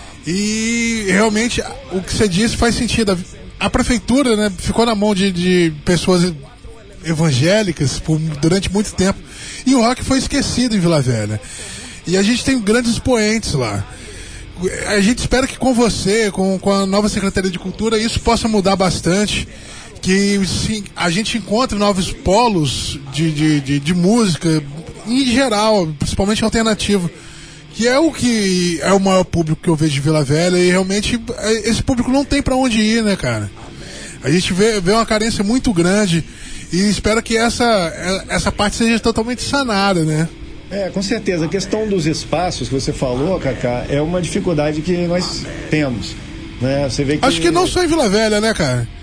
E realmente o que você disse faz sentido. A, a prefeitura, né, ficou na mão de, de pessoas evangélicas por, durante muito tempo, e o rock foi esquecido em Vila Velha. E a gente tem grandes expoentes lá. A gente espera que com você, com, com a nova Secretaria de Cultura, isso possa mudar bastante, que sim, a gente encontre novos polos de, de, de, de música em geral, principalmente alternativo, que é o que é o maior público que eu vejo de Vila Velha, e realmente esse público não tem pra onde ir, né, cara? A gente vê, vê uma carência muito grande, e espera que essa, essa parte seja totalmente sanada, né? É, com certeza. A questão dos espaços que você falou, Cacá, é uma dificuldade que nós temos, né? Você vê que... Acho que não só em Vila Velha, né, cara?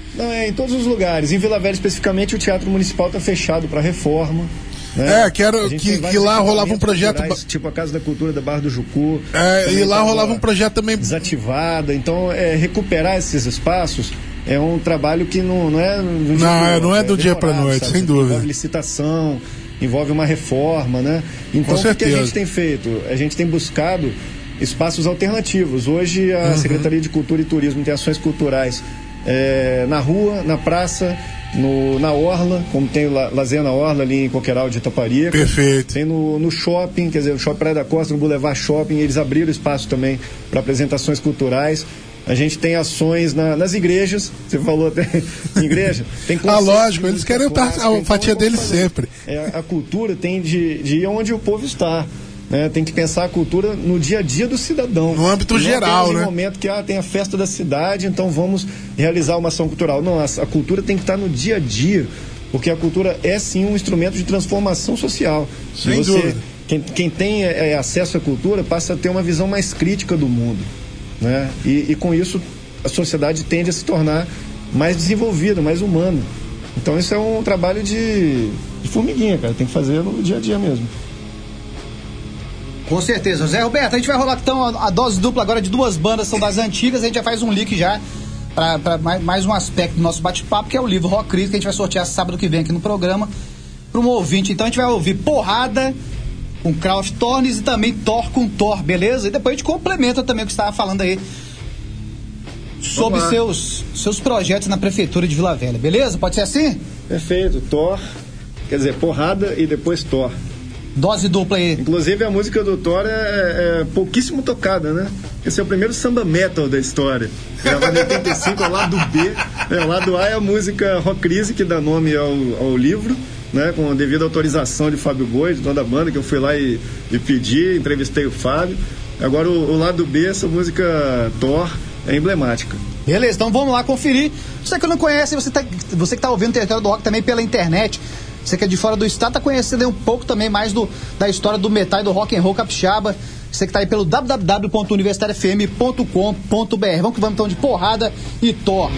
Não, é em todos os lugares. Em Vila Velha, especificamente, o Teatro Municipal está fechado para reforma. Né? É, que, era, que, que lá rolava um projeto... Tipo a Casa da Cultura da Barra do Jucu. É, e lá rolava um projeto também... Desativada. Então, é, recuperar esses espaços é um trabalho que não, não é... Do não, dia é, não é, é do dia para noite, sabe? sem dúvida. Envolve licitação, envolve uma reforma, né? Então, o que a gente tem feito? A gente tem buscado espaços alternativos. Hoje, a uhum. Secretaria de Cultura e Turismo tem ações culturais é, na rua, na praça... No, na Orla, como tem o Lazer na Orla ali em Coqueiral de Itaparica. Perfeito. Tem no, no shopping, quer dizer, no Shopping Praia da Costa, no Boulevard Shopping, eles abriram espaço também para apresentações culturais. A gente tem ações na, nas igrejas, você falou até em igreja. Tem ah, lógico, eles querem a fatia então, deles sempre. É, a cultura tem de, de ir onde o povo está. Né? Tem que pensar a cultura no dia a dia do cidadão. No âmbito não geral, né? No momento que ah, tem a festa da cidade, então vamos realizar uma ação cultural. Não, a, a cultura tem que estar no dia a dia, porque a cultura é sim um instrumento de transformação social. Sem você, dúvida. Quem, quem tem é, acesso à cultura passa a ter uma visão mais crítica do mundo. Né? E, e com isso a sociedade tende a se tornar mais desenvolvida, mais humana. Então isso é um trabalho de, de formiguinha, cara. Tem que fazer no dia a dia mesmo. Com certeza. Zé Roberto, a gente vai rolar então a, a dose dupla agora de duas bandas, são das antigas, a gente já faz um link já para mais, mais um aspecto do nosso bate-papo, que é o livro Rock Crise, que a gente vai sortear sábado que vem aqui no programa para um ouvinte. Então a gente vai ouvir Porrada com Kraft Tornes e também Thor com Thor, beleza? E depois a gente complementa também o que você estava falando aí sobre seus, seus projetos na Prefeitura de Vila Velha, beleza? Pode ser assim? Perfeito. Thor, quer dizer, Porrada e depois Thor. Dose dupla aí. Inclusive a música do Thor é, é pouquíssimo tocada, né? Esse é o primeiro samba metal da história. Gravado em oitenta e cinco, ao lado B. É, o lado A é a música Rock Crise, que dá nome ao, ao livro, né? Com a devida autorização de Fábio Boi, de toda a banda, que eu fui lá e, e pedi, entrevistei o Fábio. Agora o, o lado B, essa música Thor, é emblemática. Beleza, então vamos lá conferir. Você que não conhece, você, tá, você que está ouvindo o Território do Rock também pela internet, você que é de fora do estado, tá conhecendo um pouco também mais do, da história do metal e do rock and roll capixaba. Você que tá aí pelo w w w ponto universitário f m ponto com ponto b r. Vamos que vamos então de Porrada e Thor.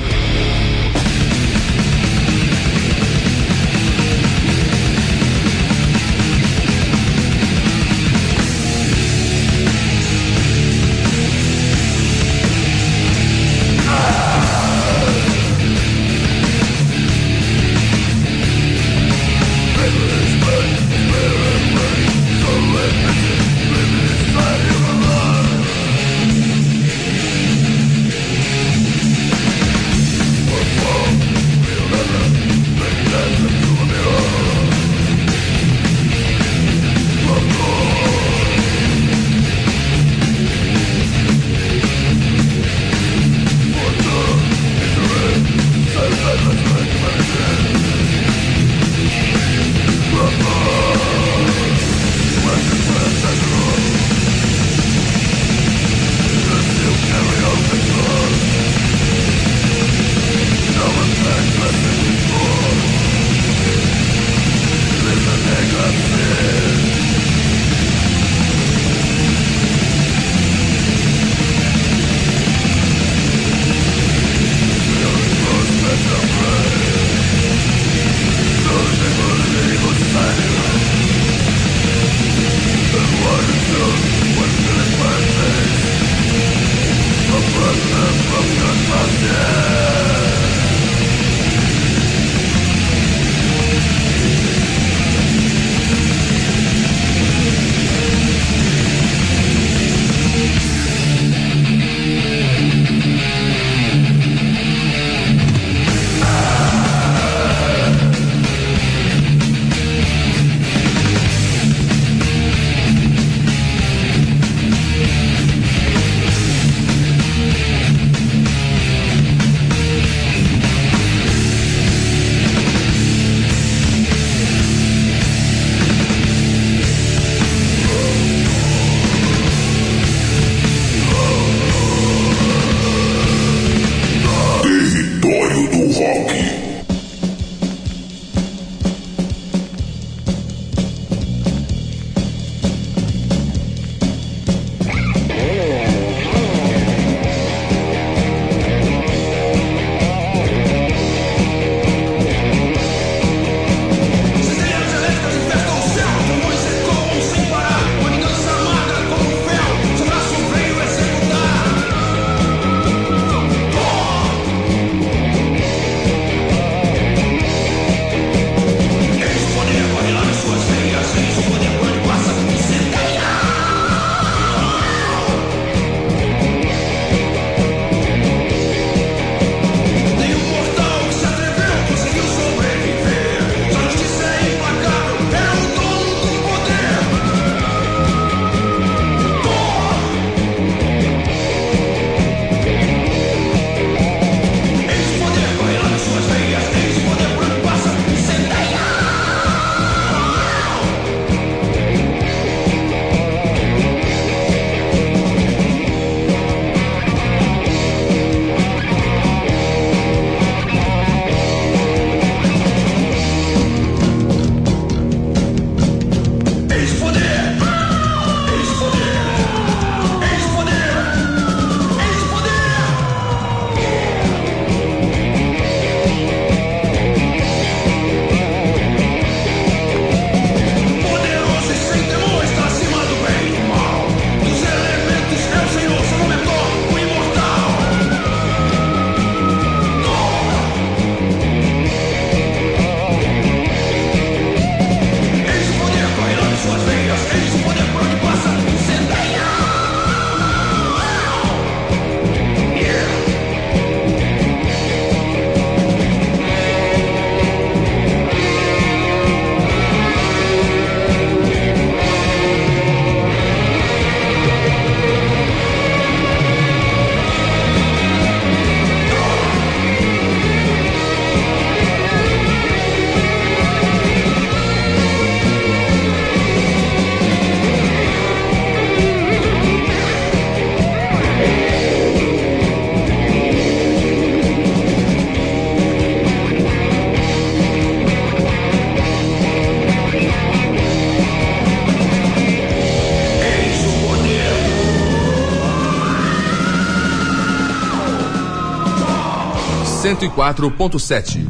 cento e quatro ponto sete.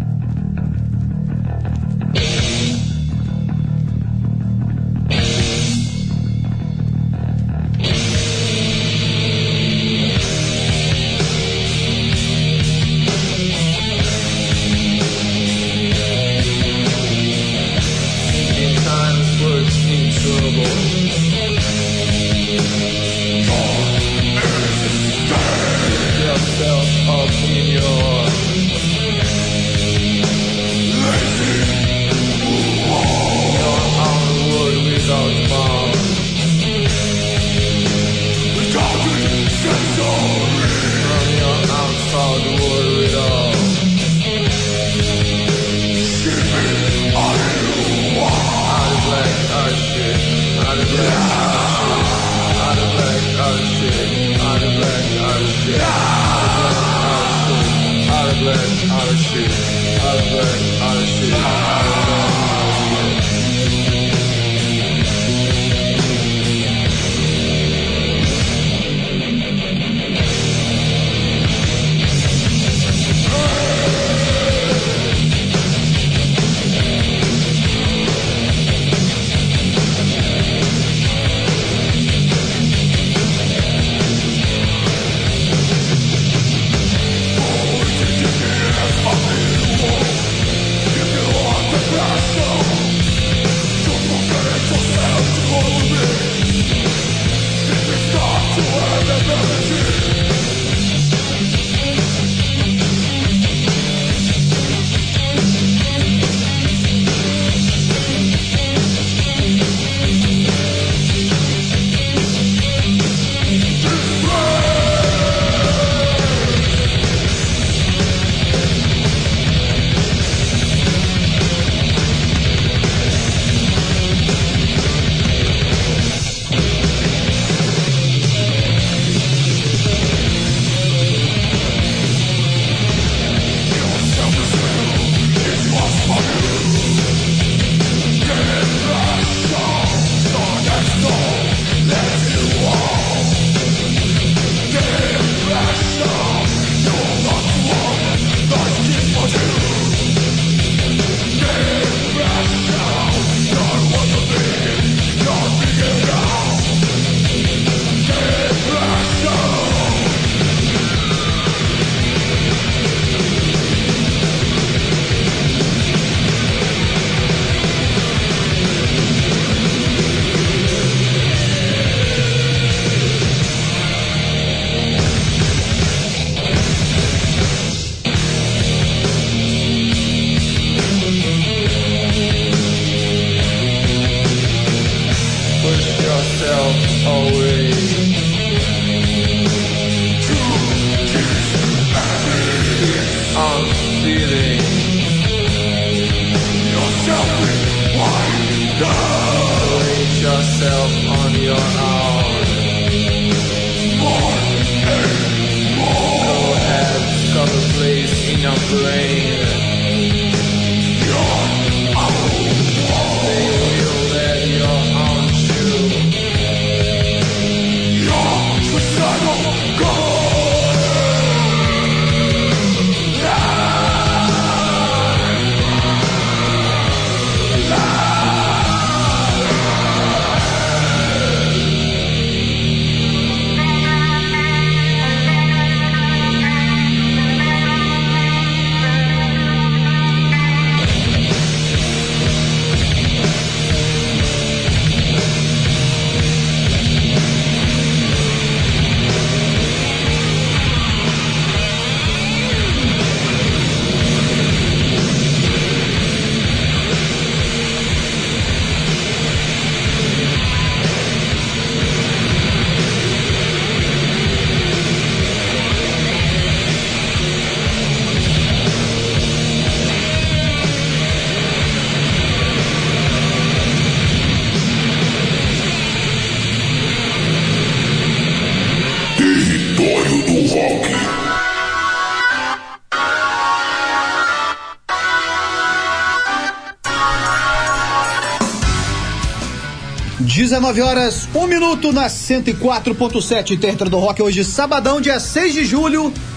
dezenove horas, um minuto na cento e quatro ponto sete, Território do Rock. Hoje, sabadão, dia seis de julho.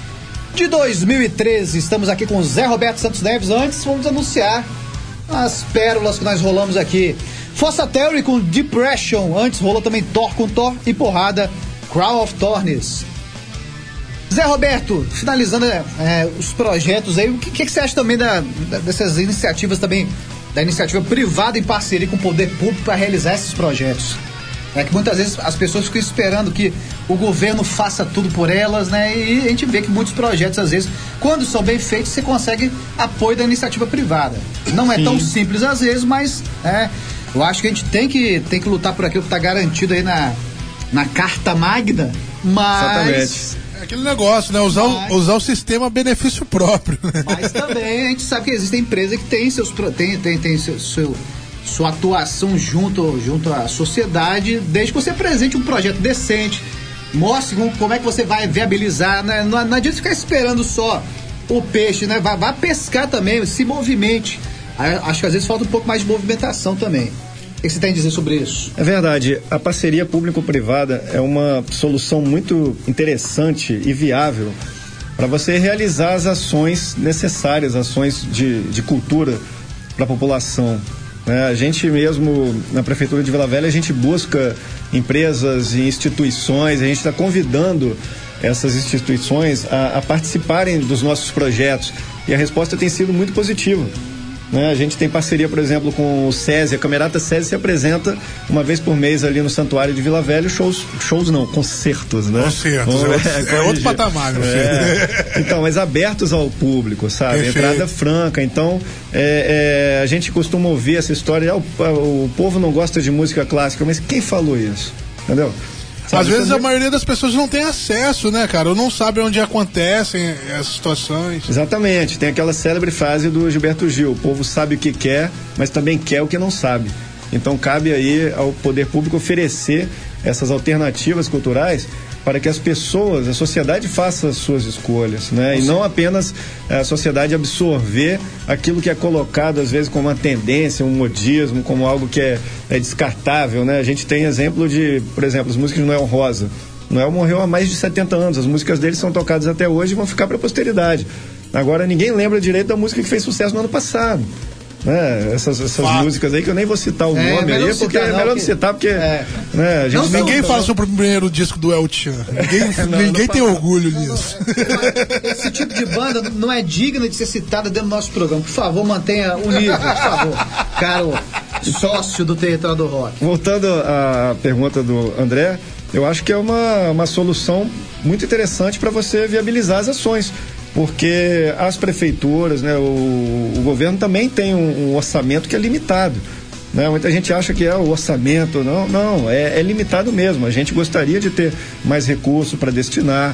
de dois mil e treze. Estamos aqui com o Zé Roberto Santos Neves. Antes, vamos anunciar as pérolas que nós rolamos aqui. Fossa Theory com Depression. Antes rolou também Thor com Thor e Porrada, Crown of Thorns. Zé Roberto, finalizando é, os projetos aí, o que, que, que você acha também da, da, dessas iniciativas também, da iniciativa privada em parceria com o poder público para realizar esses projetos? É que muitas vezes as pessoas ficam esperando que o governo faça tudo por elas, né? E a gente vê que muitos projetos, às vezes, quando são bem feitos, você consegue apoio da iniciativa privada. Não é Sim. tão simples às vezes, mas é, eu acho que a gente tem que, tem que lutar por aquilo que está garantido aí na, na Carta Magna, mas... Exatamente. É aquele negócio, né? Usar, mas, o, usar o sistema a benefício próprio. Né? Mas também a gente sabe que existem empresas que têm seus... Tem, tem, tem seu, seu, sua atuação junto, junto à sociedade, desde que você apresente um projeto decente, mostre como, como é que você vai viabilizar, né? Não, não adianta ficar esperando só o peixe, né? Vá, vá pescar também, se movimente. Acho que às vezes falta um pouco mais de movimentação também. O que você tem a dizer sobre isso? É verdade, a parceria público-privada é uma solução muito interessante e viável para você realizar as ações necessárias, ações de, de cultura para a população. É, a gente mesmo, na Prefeitura de Vila Velha, a gente busca empresas e instituições, a gente está convidando essas instituições a, a participarem dos nossos projetos e a resposta tem sido muito positiva. Né? A gente tem parceria, por exemplo, com o SESI, a Camerata SESI se apresenta uma vez por mês ali no Santuário de Vila Velha, shows, shows não, concertos, né? Concertos, é, outro, é, é outro patamar, meu filho. É, então, mas abertos ao público, sabe? Perfeito. Entrada franca, então é, é, a gente costuma ouvir essa história, ah, o, o povo não gosta de música clássica, mas quem falou isso? Entendeu? Sabe, às vezes também... a maioria das pessoas não tem acesso, né, cara? Ou não sabe onde acontecem essas situações. Exatamente. Tem aquela célebre frase do Gilberto Gil: o povo sabe o que quer, mas também quer o que não sabe. Então cabe aí ao poder público oferecer essas alternativas culturais para que as pessoas, a sociedade faça as suas escolhas, né? E não apenas a sociedade absorver aquilo que é colocado às vezes como uma tendência, um modismo, como algo que é, é descartável, né? A gente tem exemplo de, por exemplo, as músicas de Noel Rosa. Noel morreu há mais de setenta anos, as músicas dele são tocadas até hoje e vão ficar para a posteridade. Agora ninguém lembra direito da música que fez sucesso no ano passado. Né? Essas, essas músicas aí que eu nem vou citar o é, nome aí, porque é melhor não citar, porque é. Né, a gente não, ninguém não, fala não. sobre o primeiro disco do El Chan. Ninguém, não, ninguém não tem orgulho nisso. Esse tipo de banda não é digna de ser citada dentro do nosso programa. Por favor, mantenha o nível, por favor. Caro sócio do Território do Rock. Voltando à pergunta do André, eu acho que é uma, uma solução muito interessante para você viabilizar as ações. Porque as prefeituras, né, o, o governo também tem um, um orçamento que é limitado. Né? Muita gente acha que é o orçamento, não, não, é, é limitado mesmo. A gente gostaria de ter mais recursos para destinar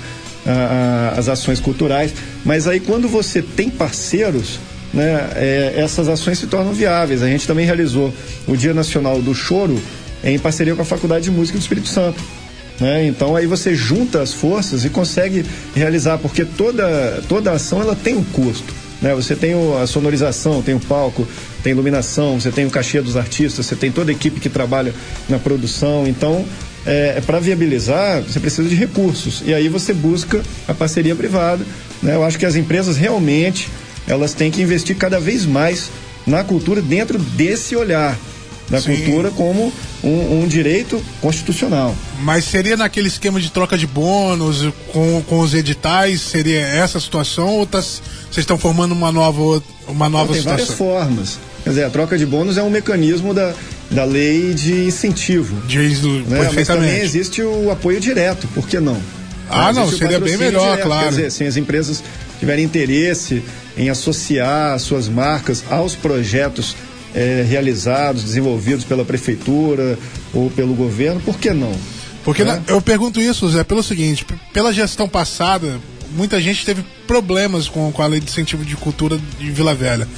a, a, as ações culturais, mas aí quando você tem parceiros, né, é, essas ações se tornam viáveis. A gente também realizou o Dia Nacional do Choro em parceria com a Faculdade de Música do Espírito Santo. Né? Então aí você junta as forças e consegue realizar, porque toda, toda ação ela tem um custo, né? Você tem o, a sonorização, tem o palco, tem iluminação, você tem o cachê dos artistas, você tem toda a equipe que trabalha na produção. Então é, para viabilizar você precisa de recursos e aí você busca a parceria privada, né? Eu acho que as empresas realmente elas têm que investir cada vez mais na cultura dentro desse olhar da Sim. cultura como um, um direito constitucional. Mas seria naquele esquema de troca de bônus com, com os editais, seria essa situação ou tá, vocês estão formando uma nova, uma nova Não, tem situação? Tem várias formas. Quer dizer, a troca de bônus é um mecanismo da, da lei de incentivo. Diz, né? Mas também existe o apoio direto, por que não? Ah, não, seria bem melhor, direto, claro. Quer dizer, se as empresas tiverem interesse em associar suas marcas aos projetos É, realizados, desenvolvidos pela prefeitura ou pelo governo, por que não? Porque né? na, eu pergunto isso, Zé, pelo seguinte, p- pela gestão passada, muita gente teve problemas com, com a lei de incentivo de cultura de Vila Velha.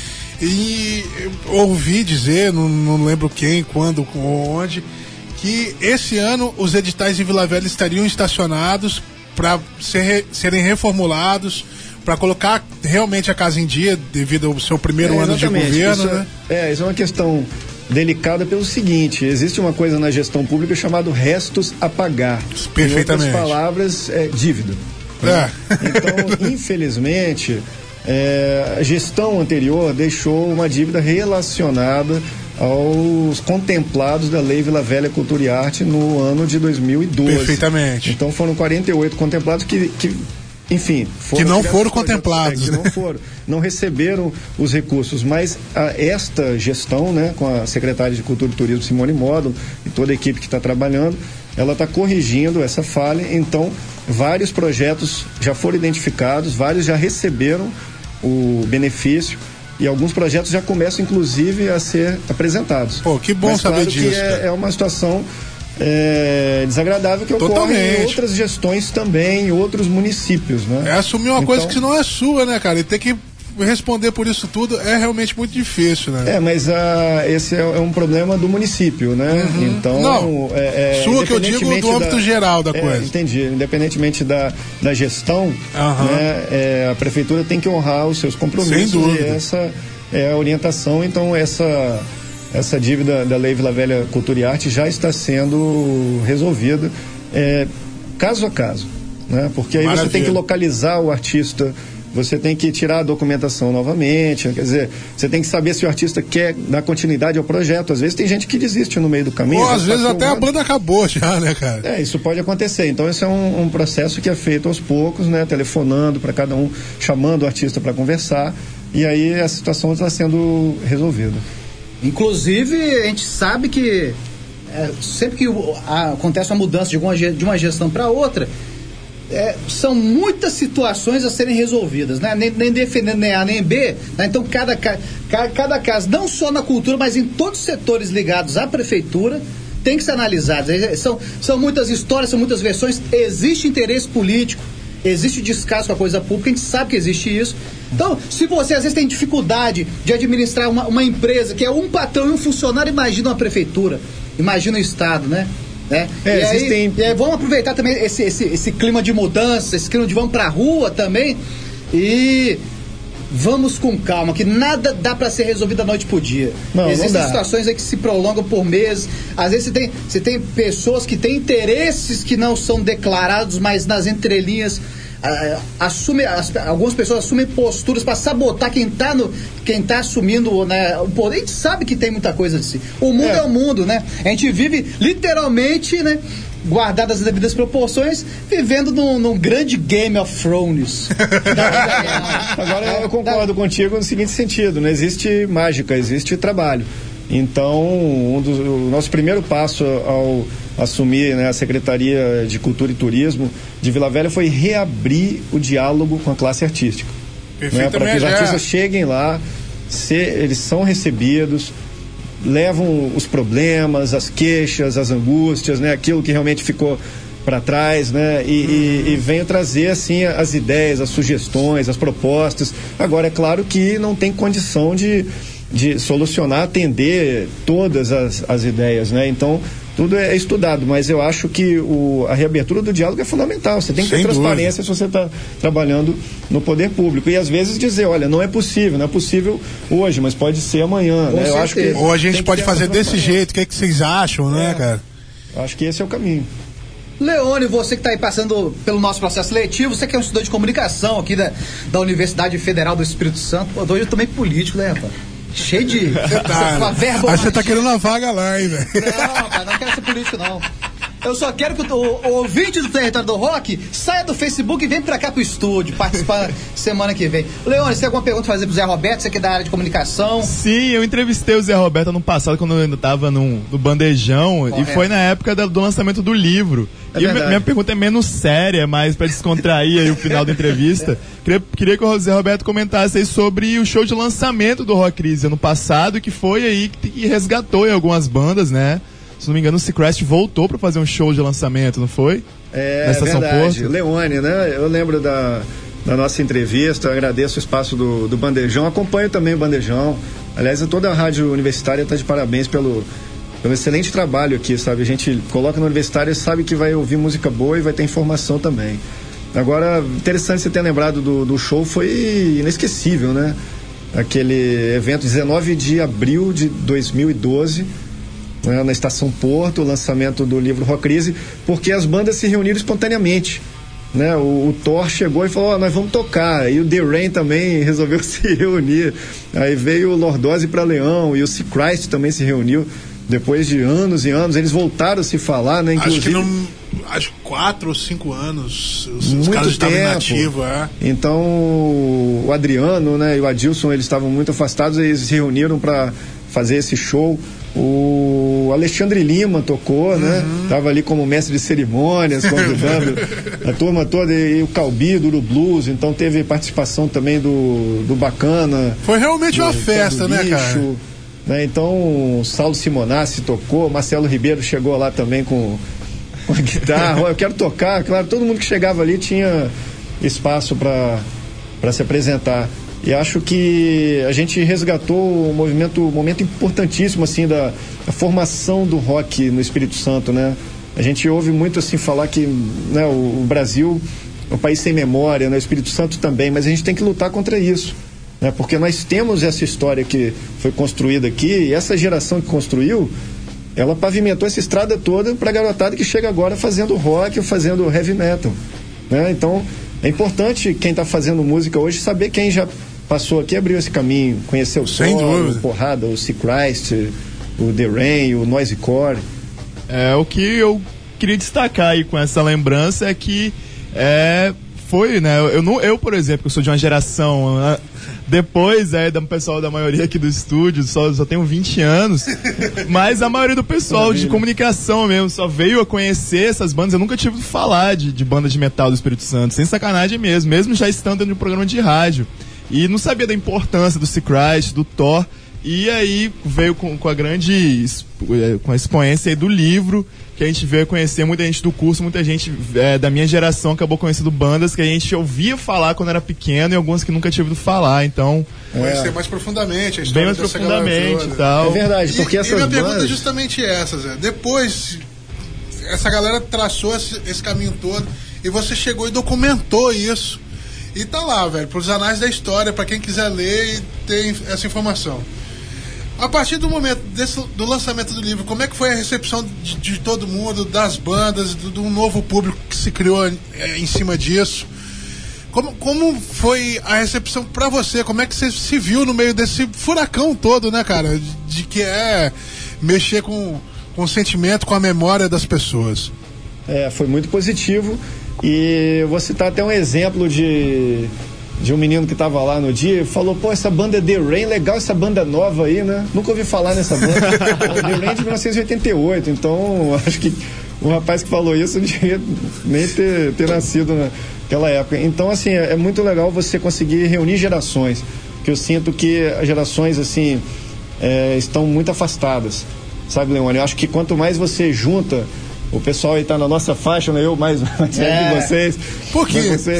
E eu ouvi dizer, não, não lembro quem, quando, onde, que esse ano os editais de Vila Velha estariam estacionados para ser, serem reformulados, para colocar realmente a casa em dia devido ao seu primeiro é, ano de governo, isso né? É, é, isso é uma questão delicada pelo seguinte: existe uma coisa na gestão pública chamada restos a pagar. Perfeitamente. Em outras palavras, é dívida. É. Então, infelizmente, é, a gestão anterior deixou uma dívida relacionada aos contemplados da Lei Vila Velha Cultura e Arte no ano de dois mil e doze. Perfeitamente. Então foram quarenta e oito contemplados que, que enfim, foram que não criados foram projetos, contemplados, é, que né? não foram, não receberam os recursos, mas a, esta gestão, né, com a secretária de Cultura e Turismo Simone Módulo e toda a equipe que está trabalhando, ela está corrigindo essa falha. Então vários projetos já foram identificados, vários já receberam o benefício e alguns projetos já começam inclusive a ser apresentados. Pô, que bom mas, saber claro disso. Que é, é uma situação é, desagradável que Totalmente. ocorre em outras gestões também, em outros municípios, né? É assumir uma então, coisa que não é sua, né, cara? E ter que responder por isso tudo é realmente muito difícil, né? É, mas ah, esse é, é um problema do município, né? Uhum. Então, não, é, é, sua que eu digo do âmbito da, geral da é, coisa. Entendi. Independentemente da, da gestão, uhum. né, é, a prefeitura tem que honrar os seus compromissos. Sem dúvida. E essa é a orientação. Então, essa essa dívida da Lei Vila Velha Cultura e Arte já está sendo resolvida é, caso a caso, né? Porque aí Maravilha. Você tem que localizar o artista, você tem que tirar a documentação novamente, quer dizer, você tem que saber se o artista quer dar continuidade ao projeto. Às vezes tem gente que desiste no meio do caminho. Ou às vezes até a banda acabou já, né, cara? É, isso pode acontecer. Então esse é um, um processo que é feito aos poucos, né? Telefonando para cada um, chamando o artista para conversar, e aí a situação está sendo resolvida. Inclusive, a gente sabe que é, sempre que o, a, acontece uma mudança de uma, de uma gestão para outra, é, são muitas situações a serem resolvidas, né? Nem, nem defendendo nem A nem B, né? Então cada, cada, cada caso, não só na cultura, mas em todos os setores ligados à prefeitura, tem que ser analisado. São, são muitas histórias, são muitas versões, existe interesse político, existe descaso com a coisa pública, a gente sabe que existe isso. Então, se você às vezes tem dificuldade de administrar uma, uma empresa que é um patrão e um funcionário, imagina uma prefeitura, imagina o Estado, né? É, é, e, aí, existem... e aí vamos aproveitar também esse, esse, esse clima de mudança, esse clima de vamos pra rua também, e vamos com calma, que nada dá para ser resolvido da noite pro dia. Não, Existem não dá. situações aí que se prolongam por meses. Às vezes você tem, você tem pessoas que têm interesses que não são declarados, mas nas entrelinhas uh, assume, as, algumas pessoas assumem posturas para sabotar quem tá, no, quem tá assumindo, né, o poder. A gente sabe que tem muita coisa assim. O mundo é, é o mundo, né? A gente vive literalmente, né, guardadas as devidas proporções, vivendo num, num grande Game of Thrones. Agora eu concordo da... contigo no seguinte sentido: não existe mágica, existe trabalho. Então, um dos, o nosso primeiro passo ao assumir, né, a Secretaria de Cultura e Turismo de Vila Velha foi reabrir o diálogo com a classe artística, né, para que os artistas é. cheguem lá, se, eles são recebidos, levam os problemas, as queixas, as angústias, né, aquilo que realmente ficou para trás, né, e, uhum. e, e venho trazer assim as ideias, as sugestões, as propostas. Agora é claro que não tem condição de, de solucionar, atender todas as, as ideias, né? Então tudo é estudado, mas eu acho que o, a reabertura do diálogo é fundamental. Você tem que ter Sem transparência dúvida. Se você está trabalhando no poder público. E às vezes dizer, olha, não é possível, não é possível hoje, mas pode ser amanhã. Né? Eu acho que Ou a gente pode fazer desse jeito, o que, é que vocês acham, é, né, cara? Eu acho que esse é o caminho. Leone, você que está aí passando pelo nosso processo seletivo, você que é um estudante de comunicação aqui da, da Universidade Federal do Espírito Santo. Pô, hoje eu tô meio político, né, rapaz? Cheio de. Tá, uma verba. Acho que você tá querendo uma vaga lá, hein, velho? Não, cara, não quero ser político, não. Eu só quero que o, o, o ouvinte do Território do Rock saia do Facebook e venha pra cá pro estúdio participar semana que vem. Leone, você tem alguma pergunta pra fazer pro Zé Roberto? Você que é da área de comunicação? Sim, eu entrevistei o Zé Roberto ano passado, quando eu ainda tava no, no Bandejão, Correto. E foi na época do, do lançamento do livro. É e minha, minha pergunta é menos séria, mas pra descontrair aí o final da entrevista. Queria, queria que o Zé Roberto comentasse aí sobre o show de lançamento do Rock Crise ano passado, que foi aí que, que resgatou em algumas bandas, né? Se não me engano, o Seacrest voltou para fazer um show de lançamento, não foi? É, na Estação verdade. Porto. Leone, né? Eu lembro da, da nossa entrevista, eu agradeço o espaço do, do Bandejão, acompanho também o Bandejão. Aliás, toda a rádio universitária está de parabéns pelo, pelo excelente trabalho aqui, sabe? A gente coloca na universitária e sabe que vai ouvir música boa e vai ter informação também. Agora, interessante você ter lembrado do, do show, foi inesquecível, né? Aquele evento, dezenove de abril de dois mil e doze, na Estação Porto, o lançamento do livro Rock Crise, porque as bandas se reuniram espontaneamente, né? O, o Thor chegou e falou, ó, oh, nós vamos tocar. E o The Rain também resolveu se reunir. Aí veio o Lordose para Leão e o Sea Christ também se reuniu. Depois de anos e anos, eles voltaram a se falar, né? Inclusive, acho que não, acho quatro ou cinco anos os, os caras estavam inativos, é. Então o Adriano, né, e o Adilson, eles estavam muito afastados, eles se reuniram para fazer esse show. O Alexandre Lima tocou, uhum. né? Tava ali como mestre de cerimônias, convidando a turma toda, e o Calbi do Uru Blues, então teve participação também do, do Bacana. Foi realmente do, uma festa, né, cara? Né? Então o Saulo Simonassi tocou, Marcelo Ribeiro chegou lá também com, com a guitarra. Eu quero tocar, claro, todo mundo que chegava ali tinha espaço para para se apresentar. E acho que a gente resgatou um movimento, um momento importantíssimo assim da, da formação do rock no Espírito Santo, né? A gente ouve muito assim falar que, né, o, o Brasil é um país sem memória, né? O Espírito Santo também, mas a gente tem que lutar contra isso, né? Porque nós temos essa história que foi construída aqui, e essa geração que construiu, ela pavimentou essa estrada toda para a garotada que chega agora fazendo rock ou fazendo heavy metal, né? Então é importante quem está fazendo música hoje saber quem já passou aqui, abriu esse caminho, conheceu o Solo, o Porrada, o Sea Christ, o The Rain, o Noisecore. É, o que eu queria destacar aí com essa lembrança é que é, foi, né, eu, não, eu, por exemplo, eu sou de uma geração, né, depois é, do pessoal da maioria aqui do estúdio, só, só tenho vinte anos, mas a maioria do pessoal de comunicação mesmo só veio a conhecer essas bandas. Eu nunca tive que falar de, de banda de metal do Espírito Santo, sem sacanagem mesmo, mesmo já estando dentro de um programa de rádio. E não sabia da importância do Sea Christ, do Thor, e aí veio com, com a grande, com a expoência aí do livro, que a gente veio conhecer, muita gente do curso, muita gente é, da minha geração acabou conhecendo bandas que a gente ouvia falar quando era pequeno e algumas que nunca tinha ouvido falar, então... Conhecer é. mais profundamente a história bem mais profundamente e tal. É verdade, porque e, essas e minha bandas... pergunta é justamente essa, Zé. Depois, essa galera traçou esse, esse caminho todo e você chegou e documentou isso. E tá lá, velho, pros anais da história, pra quem quiser ler e ter essa informação. A partir do momento desse, do lançamento do livro, como é que foi a recepção de, de todo mundo, das bandas, do, do novo público que se criou é, em cima disso? Como, como foi a recepção pra você? Como é que você se viu no meio desse furacão todo, né, cara? De, de que é mexer com, com o sentimento, com a memória das pessoas. É, foi muito positivo. E eu vou citar até um exemplo de, de um menino que estava lá no dia e falou, pô, essa banda é The Rain, legal essa banda nova aí, né? Nunca ouvi falar nessa banda. The Rain é de mil novecentos e oitenta e oito, então acho que o rapaz que falou isso não devia nem ter, ter nascido naquela época. Então, assim, é, é muito legal você conseguir reunir gerações, que eu sinto que as gerações, assim, é, estão muito afastadas, sabe, Leone? Eu acho que quanto mais você junta... O pessoal aí tá na nossa faixa, né? Eu mais, mais é. que vocês. Por quê? Você...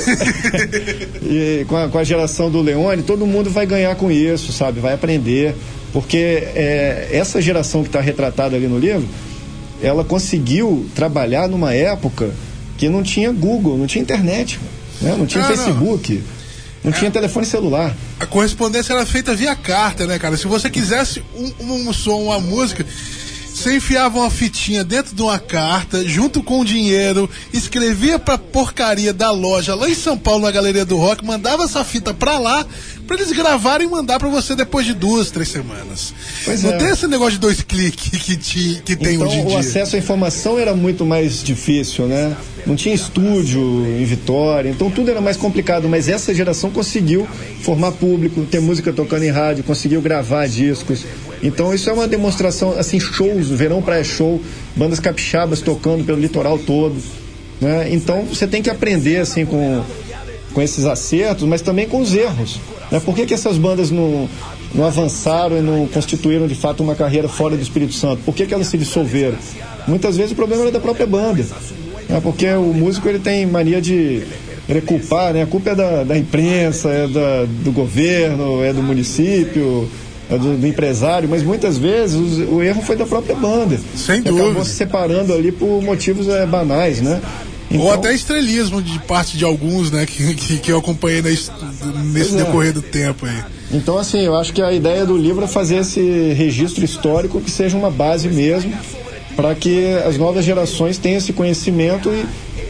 e com a, com a geração do Leone, todo mundo vai ganhar com isso, sabe? Vai aprender. Porque é, essa geração que está retratada ali no livro, ela conseguiu trabalhar numa época que não tinha Google, não tinha internet, né? Não tinha ah, Facebook, não, não é. tinha telefone celular. A correspondência era feita via carta, né, cara? Se você quisesse um, um, um som, uma música... Você enfiava uma fitinha dentro de uma carta, junto com o dinheiro, escrevia pra porcaria da loja lá em São Paulo, na Galeria do Rock, mandava essa fita pra lá, pra eles gravarem e mandar pra você depois de duas, três semanas. Pois Não é. tem esse negócio de dois cliques que, te, que tem então, hoje em o dia. O acesso à informação era muito mais difícil, né? Não tinha estúdio em Vitória, então tudo era mais complicado, mas essa geração conseguiu formar público, ter música tocando em rádio, conseguiu gravar discos. Então isso é uma demonstração, assim, shows, verão praia show, bandas capixabas tocando pelo litoral todo, né? Então você tem que aprender, assim, com, com esses acertos, mas também com os erros, né? Por que que essas bandas não, não avançaram e não constituíram de fato uma carreira fora do Espírito Santo? Por que que elas se dissolveram? Muitas vezes o problema era da própria banda, né? Porque o músico, ele tem mania de ele culpar, né? A culpa é da, da imprensa, é da, do governo, é do município, é do, do empresário, mas muitas vezes o, o erro foi da própria banda. Sem dúvida. Acabou se separando ali por motivos é, banais, né? Então... Ou até estrelismo de parte de alguns, né? Que, que, que eu acompanhei nesse, nesse decorrer do tempo aí. Então, assim, eu acho que a ideia do livro é fazer esse registro histórico que seja uma base mesmo, para que as novas gerações tenham esse conhecimento e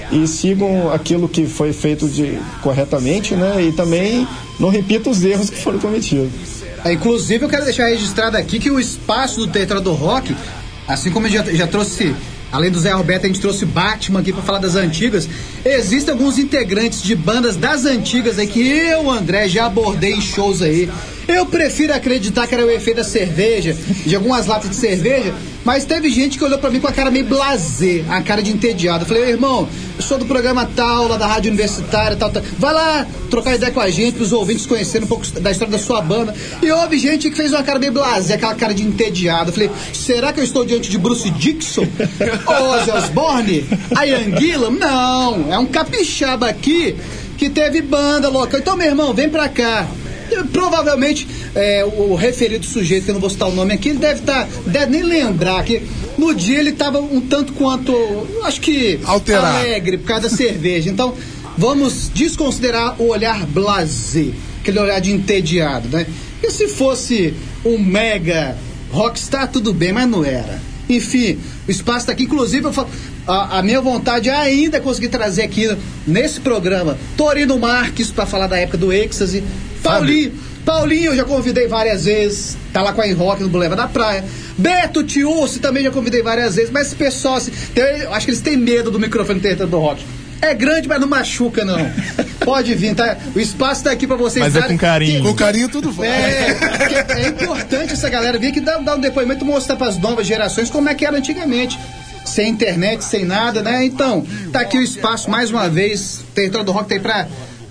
e sigam aquilo que foi feito de, corretamente, né? E também não repitam os erros que foram cometidos. É, inclusive, eu quero deixar registrado aqui que o espaço do Território do Rock, assim como eu já, já trouxe, além do Zé Roberto, a gente trouxe Batman aqui pra falar das antigas, existem alguns integrantes de bandas das antigas aí que eu, André, já abordei em shows aí. Eu prefiro acreditar que era o efeito da cerveja, de algumas latas de cerveja, mas teve gente que olhou pra mim com a cara meio blasé, a cara de entediado. Eu falei, irmão, eu sou do programa tal, lá da rádio universitária, tal, tal. Vai lá trocar ideia com a gente, pros ouvintes conhecerem um pouco da história da sua banda. E houve gente que fez uma cara meio blasé, aquela cara de entediado. Eu falei, será que eu estou diante de Bruce Dickinson? Ozzy Osbourne? Ian Gillan? Não, é um capixaba aqui que teve banda local. Então, meu irmão, vem pra cá. Provavelmente é, o, o referido sujeito, que eu não vou citar o nome aqui, ele deve estar, tá, deve nem lembrar que no dia ele estava um tanto quanto, acho que alterado, alegre por causa da cerveja. Então vamos desconsiderar o olhar blasé, aquele olhar de entediado, né? E se fosse um mega rockstar, tudo bem, mas não era. Enfim, o espaço está aqui. Inclusive eu falo, a, a minha vontade é ainda conseguir trazer aqui nesse programa Torino Marques para falar da época do Êxtase. Paulinho, Paulinho eu já convidei várias vezes, tá lá com a Rock no Boulevard da Praia. Beto Tiúcio também já convidei várias vezes, mas esse pessoal, assim, tem, acho que eles têm medo do microfone do Território do Rock. É grande, mas não machuca, não. Pode vir, tá? O espaço tá aqui pra vocês. Mas darem, é com carinho. Que, com carinho tudo vai. É, é importante essa galera vir aqui dar, dar um depoimento, mostrar pras novas gerações como é que era antigamente. Sem internet, sem nada, né? Então, tá aqui o espaço, mais uma vez, o Território do Rock tá aí pra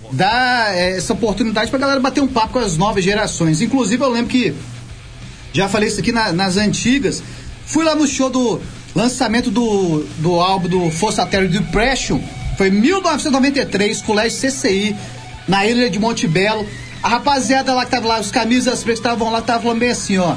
dar é, essa oportunidade pra galera bater um papo com as novas gerações. Inclusive, eu lembro que já falei isso aqui na, nas antigas. Fui lá no show do lançamento do, do álbum do Forçatero Depression. Foi em mil novecentos e noventa e três, colégio C C I, na ilha de Monte Belo. A rapaziada lá que tava lá, os camisas pretas que estavam lá, estavam falando bem assim, ó.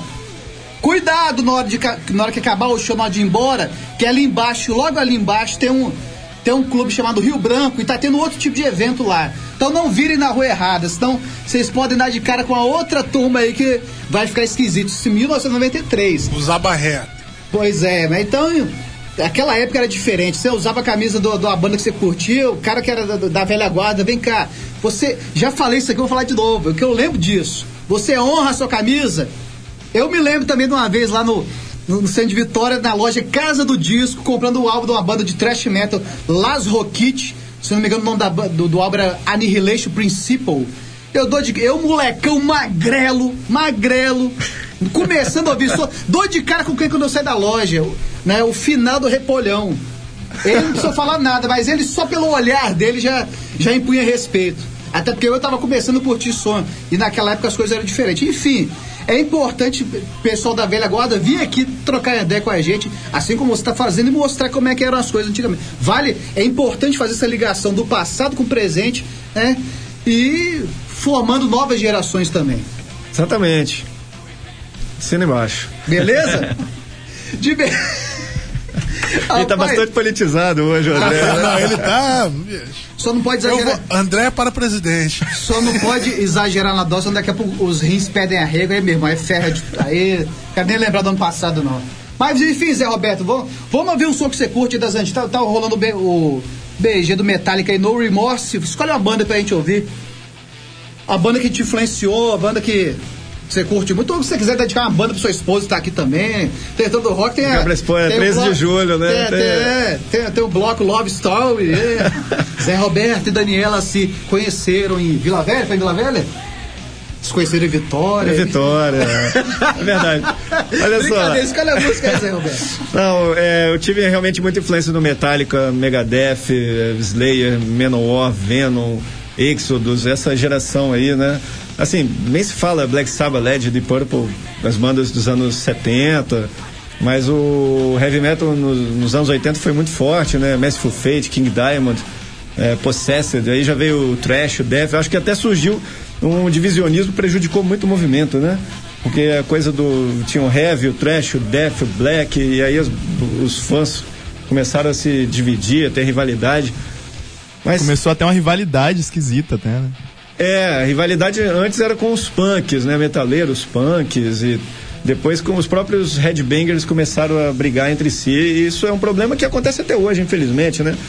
Cuidado na hora, de, na hora que acabar o show, na hora de ir embora, que ali embaixo, logo ali embaixo, tem um, tem um clube chamado Rio Branco e tá tendo outro tipo de evento lá. Então não virem na rua errada, senão vocês podem dar de cara com a outra turma aí que vai ficar esquisito. Isso em mil novecentos e noventa e três. Usar barreto. Pois é, mas então, aquela época era diferente. Você usava a camisa do, da banda que você curtia, o cara que era da, da velha guarda, vem cá, você, já falei isso aqui, vou falar de novo, que eu lembro disso. Você honra a sua camisa. Eu me lembro também de uma vez lá no, no, no centro de Vitória, na loja Casa do Disco, comprando o álbum de uma banda de thrash metal, Las Roquite. Se não me engano, o nome da, do, do álbum era Annihilation Principle. Eu dou de. Eu, molecão, magrelo, magrelo, começando a ouvir, só, dou de cara com quem quando eu saio da loja, né? O final do Repolhão. Ele não precisou falar nada, mas ele só pelo olhar dele já, já impunha respeito. Até porque eu tava começando a curtir som. E naquela época as coisas eram diferentes. Enfim, é importante o pessoal da velha guarda vir aqui trocar ideia com a gente, assim como você está fazendo, e mostrar como é que eram as coisas antigamente. Vale, é importante fazer essa ligação do passado com o presente, né? E formando novas gerações também. Exatamente. Cena embaixo. Beleza? De be... Ele tá bastante politizado hoje, André. Ah, não, ele tá. Só não pode exagerar. Vou... André para presidente. Só não pode exagerar na dose, daqui a pouco os rins pedem arrego, aí mesmo, aí ferra de. Aí. Quero nem lembrar do ano passado, não. Mas enfim, Zé Roberto, vamos, vamos ouvir um som que você curte das antigas. Tá, tá rolando o, B, o B G do Metallica aí, No Remorse. Escolhe uma banda pra gente ouvir. A banda que te influenciou, a banda que você curte muito, ou se você quiser dedicar uma banda pra sua esposa que tá aqui também. Tem todo o rock, tem a. É treze de julho, né? Tem, tem, é, tem, tem o bloco Love Story. É. Zé Roberto e Daniela se conheceram em Vila Velha, foi em Vila Velha? Se conheceram em Vitória. Em Vitória, é verdade. Olha só. Escolhe a música aí, Zé Roberto. Não, é, eu tive realmente muita influência no Metallica, Megadeth, Slayer, Manowar, Venom, Exodus, essa geração aí, né? Assim, nem se fala Black Sabbath, Led, Deep Purple, as bandas dos anos setenta, mas o heavy metal nos, nos anos oitenta foi muito forte, né? Merciful Fate, King Diamond, é, Possessed, aí já veio o thrash, o death, eu acho que até surgiu um divisionismo, prejudicou muito o movimento, né? Porque a coisa do... tinha o heavy, o thrash, o death, o black, e aí os, os fãs começaram a se dividir, a ter rivalidade. Mas começou até uma rivalidade esquisita até, né? É, a rivalidade antes era com os punks, né? Metaleiros, punks, e depois com os próprios headbangers começaram a brigar entre si, e isso é um problema que acontece até hoje, infelizmente, né?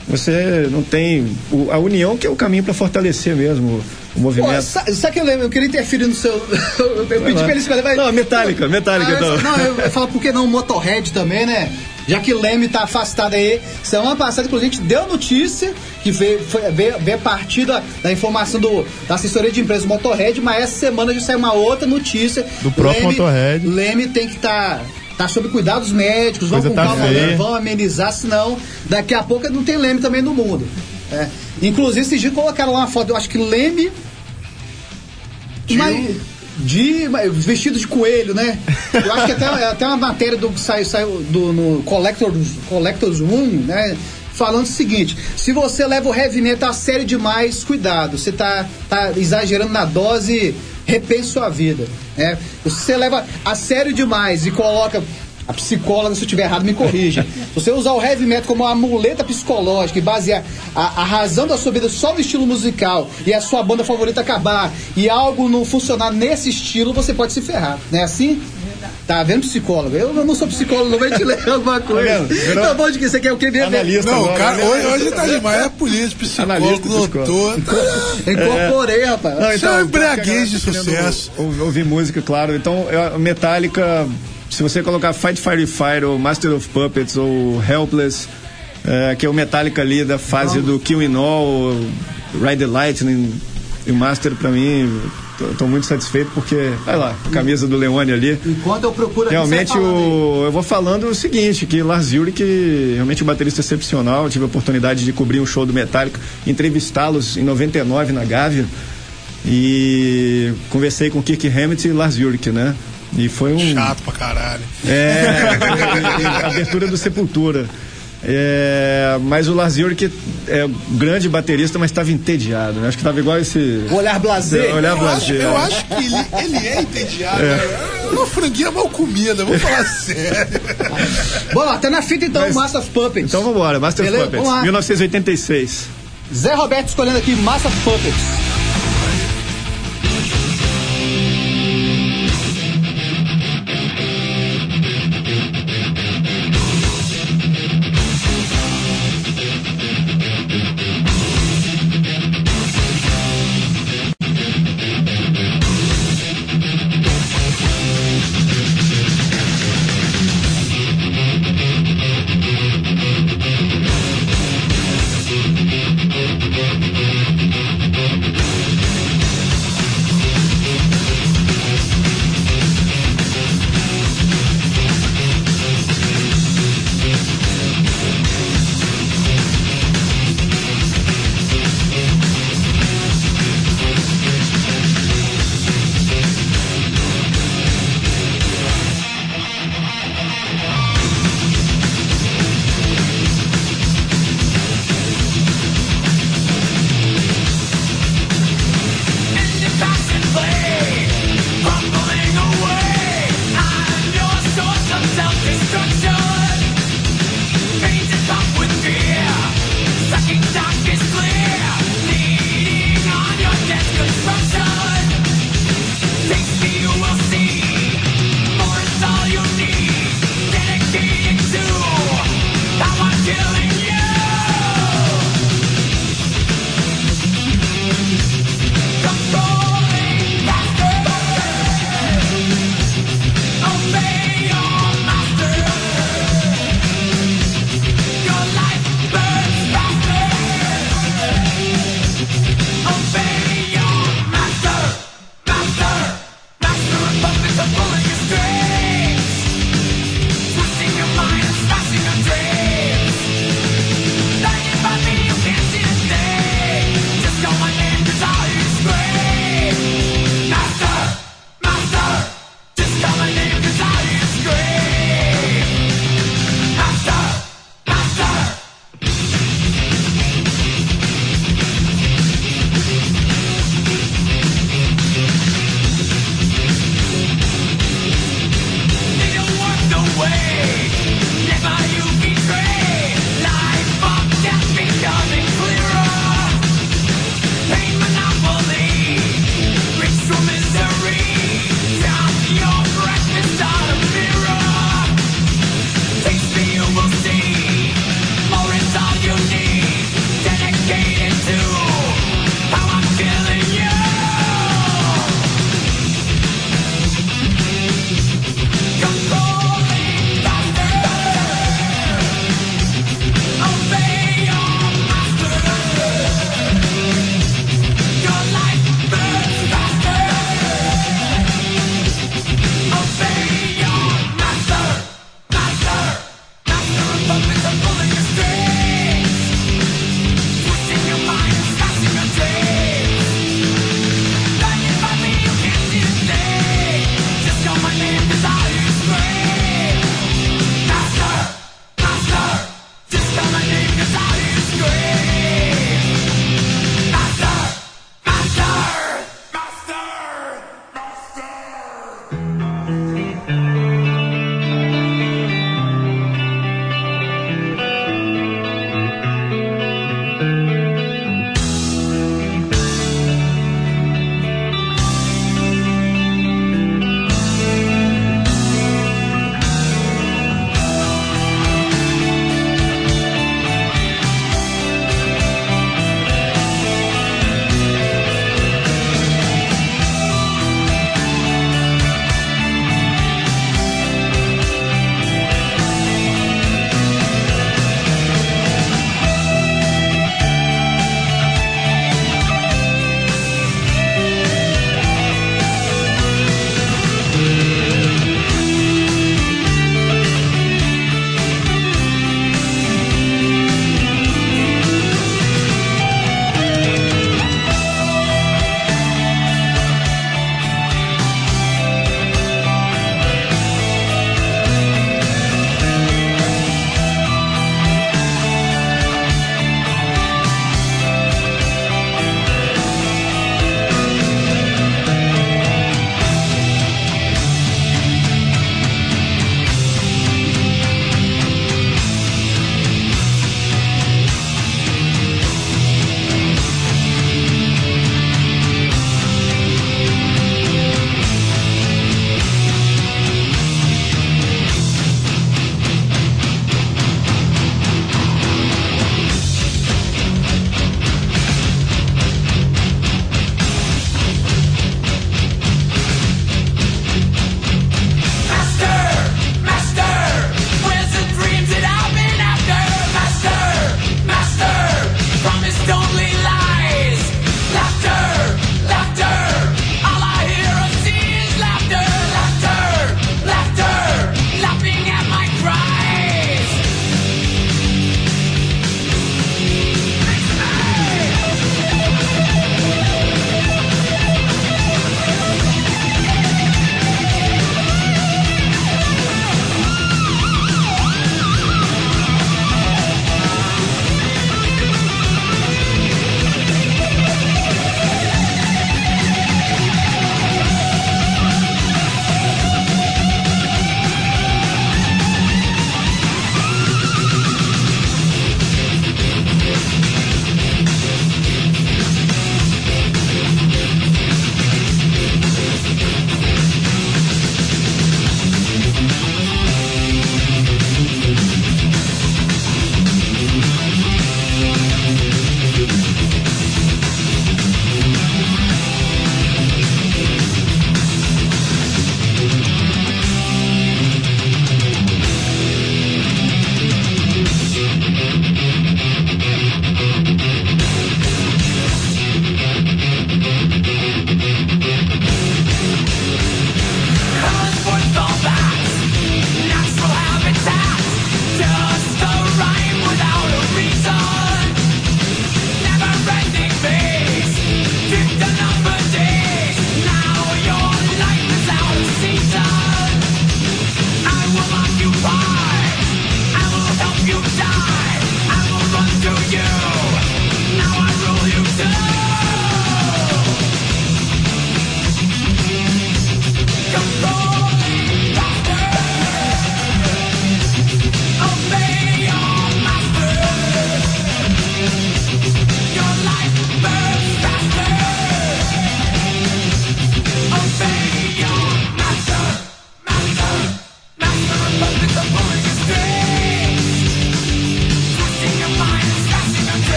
você não tem o, a união, que é o caminho para fortalecer mesmo o movimento. Pô, sabe, sabe que eu lembro? Eu queria interferir no seu. Eu pedi pra ele escolher. Mas... Não, Metallica, Metallica. Ah, então. Não, eu, eu falo, por que não Motorhead também, né? Já que Leme tá afastado aí. Semana passada, inclusive, a gente deu notícia que veio, foi, veio, veio a partir da, da informação do, da assessoria de imprensa do Motorhead, mas essa semana já saiu uma outra notícia. Do próprio Leme, Motorhead. Leme tem que estar. Tá, tá sob cuidados médicos, vão com tá calma, vão amenizar, senão daqui a pouco não tem Leme também no mundo. É. Inclusive, esses dias colocaram lá uma foto, eu acho que Leme. De, mas, de vestido de coelho, né? Eu acho que até, até uma matéria do, que saiu, saiu do, no Collector's, Collector's Room, né? Falando o seguinte: se você leva o heavy metal a sério demais, cuidado, você tá, tá exagerando na dose, repense sua vida. Né? Se você leva a sério demais e coloca. A psicóloga, se eu estiver errado, me corrija. Se você usar o heavy metal como uma muleta psicológica e basear a, a razão da sua vida só no estilo musical e a sua banda favorita acabar e algo não funcionar nesse estilo, você pode se ferrar. Não é assim? Tá vendo, psicólogo? Eu não sou psicólogo, não vai te ler alguma coisa. Tá, tá bom de que você quer o que mesmo? Analista. Não, agora, cara, né? hoje, hoje tá demais. É político, psicólogo, doutor. Incorporei, é. rapaz. Não, então, é um embriaguez de sucesso. Ouvir música, claro. Então, Metallica. Se você colocar Fight Fire Fire ou Master of Puppets ou Helpless, é, que é o Metallica ali da fase do Kill In All, Ride the Lightning e o Master, pra mim, tô, tô muito satisfeito porque, vai lá, a camisa do Leone ali. Enquanto eu procuro aqui, realmente o, eu vou falando o seguinte, que Lars Ulrich, realmente um baterista excepcional. Eu tive a oportunidade de cobrir um show do Metallica, entrevistá-los em noventa e nove na Gávea e conversei com Kirk Hammett e Lars Ulrich, né? E foi um... Chato pra caralho. É, a abertura do Sepultura. É, mas o Lars Ulrich é um grande baterista, mas estava entediado, né? Acho que estava igual esse... O olhar blasé. Olhar eu, blasé. Acho, eu acho que ele, ele é entediado. É. Uma franguinha mal comida, vamos falar sério. Bom, lá, tá na fita então, o Master of Puppets. Então vamos embora, Master of Puppets, mil novecentos e oitenta e seis. Zé Roberto escolhendo aqui Master of Puppets. Controlling,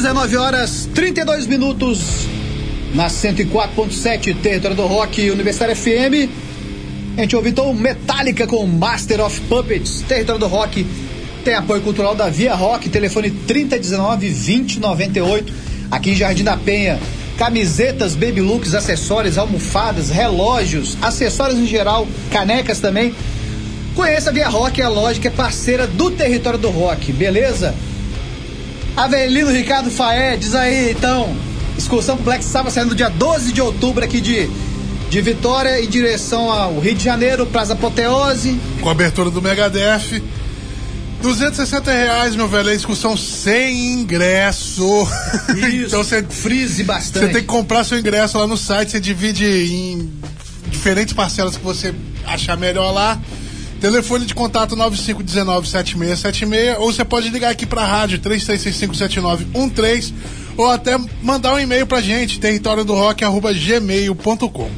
dezenove horas trinta e dois minutos na cento e quatro ponto sete Território do Rock, Universitário F M. A gente ouviu então Metallica com Master of Puppets. Território do Rock tem apoio cultural da Via Rock, telefone trinta dezenove vinte noventa e oito, aqui em Jardim da Penha. Camisetas, baby looks, acessórios, almofadas, relógios, acessórios em geral, canecas também. Conheça a Via Rock, a loja que é parceira do Território do Rock, beleza? Avelino Ricardo Faé, diz aí então, excursão pro Black Sabbath saindo dia doze de outubro aqui de, de Vitória em direção ao Rio de Janeiro, Praça Apoteose. Com a abertura do Megadeth. duzentos e sessenta reais, meu velho, a excursão sem ingresso. Isso, então você frise bastante. Você tem que comprar seu ingresso lá no site, você divide em diferentes parcelas que você achar melhor lá. Telefone de contato nove cinco um nove sete seis sete seis, ou você pode ligar aqui pra rádio três três seis cinco sete nove um três, ou até mandar um e-mail pra gente, território do rock arroba gmail ponto com.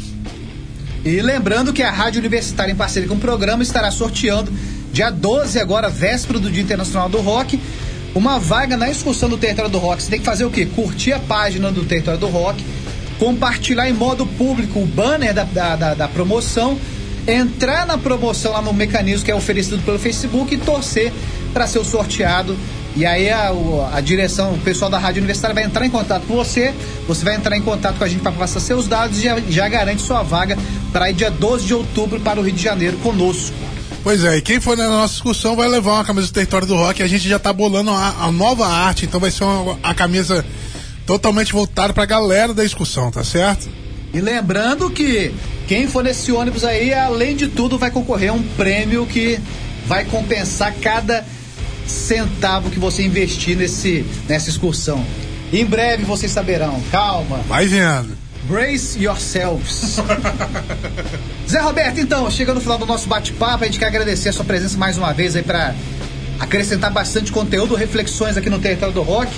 E lembrando que a Rádio Universitária, em parceria com o programa, estará sorteando dia doze, agora, véspera do Dia Internacional do Rock, uma vaga na excursão do Território do Rock. Você tem que fazer o quê? Curtir a página do Território do Rock, compartilhar em modo público o banner da, da, da, da promoção, entrar na promoção lá no mecanismo que é oferecido pelo Facebook e torcer para ser o sorteado. E aí a, a direção, o pessoal da Rádio Universitária vai entrar em contato com você, você vai entrar em contato com a gente para passar seus dados e já, já garante sua vaga para ir dia doze de outubro para o Rio de Janeiro conosco. Pois é, e quem for na nossa excursão vai levar uma camisa do Território do Rock. A gente já tá bolando a, a nova arte, então vai ser uma, a camisa totalmente voltada pra galera da excursão, tá certo? E lembrando que quem for nesse ônibus aí, além de tudo, vai concorrer a um prêmio que vai compensar cada centavo que você investir nesse, nessa excursão. Em breve vocês saberão, calma. Vai vendo. Brace yourselves. Zé Roberto, então, chega no final do nosso bate-papo, a gente quer agradecer a sua presença mais uma vez aí pra acrescentar bastante conteúdo, reflexões aqui no Território do Rock.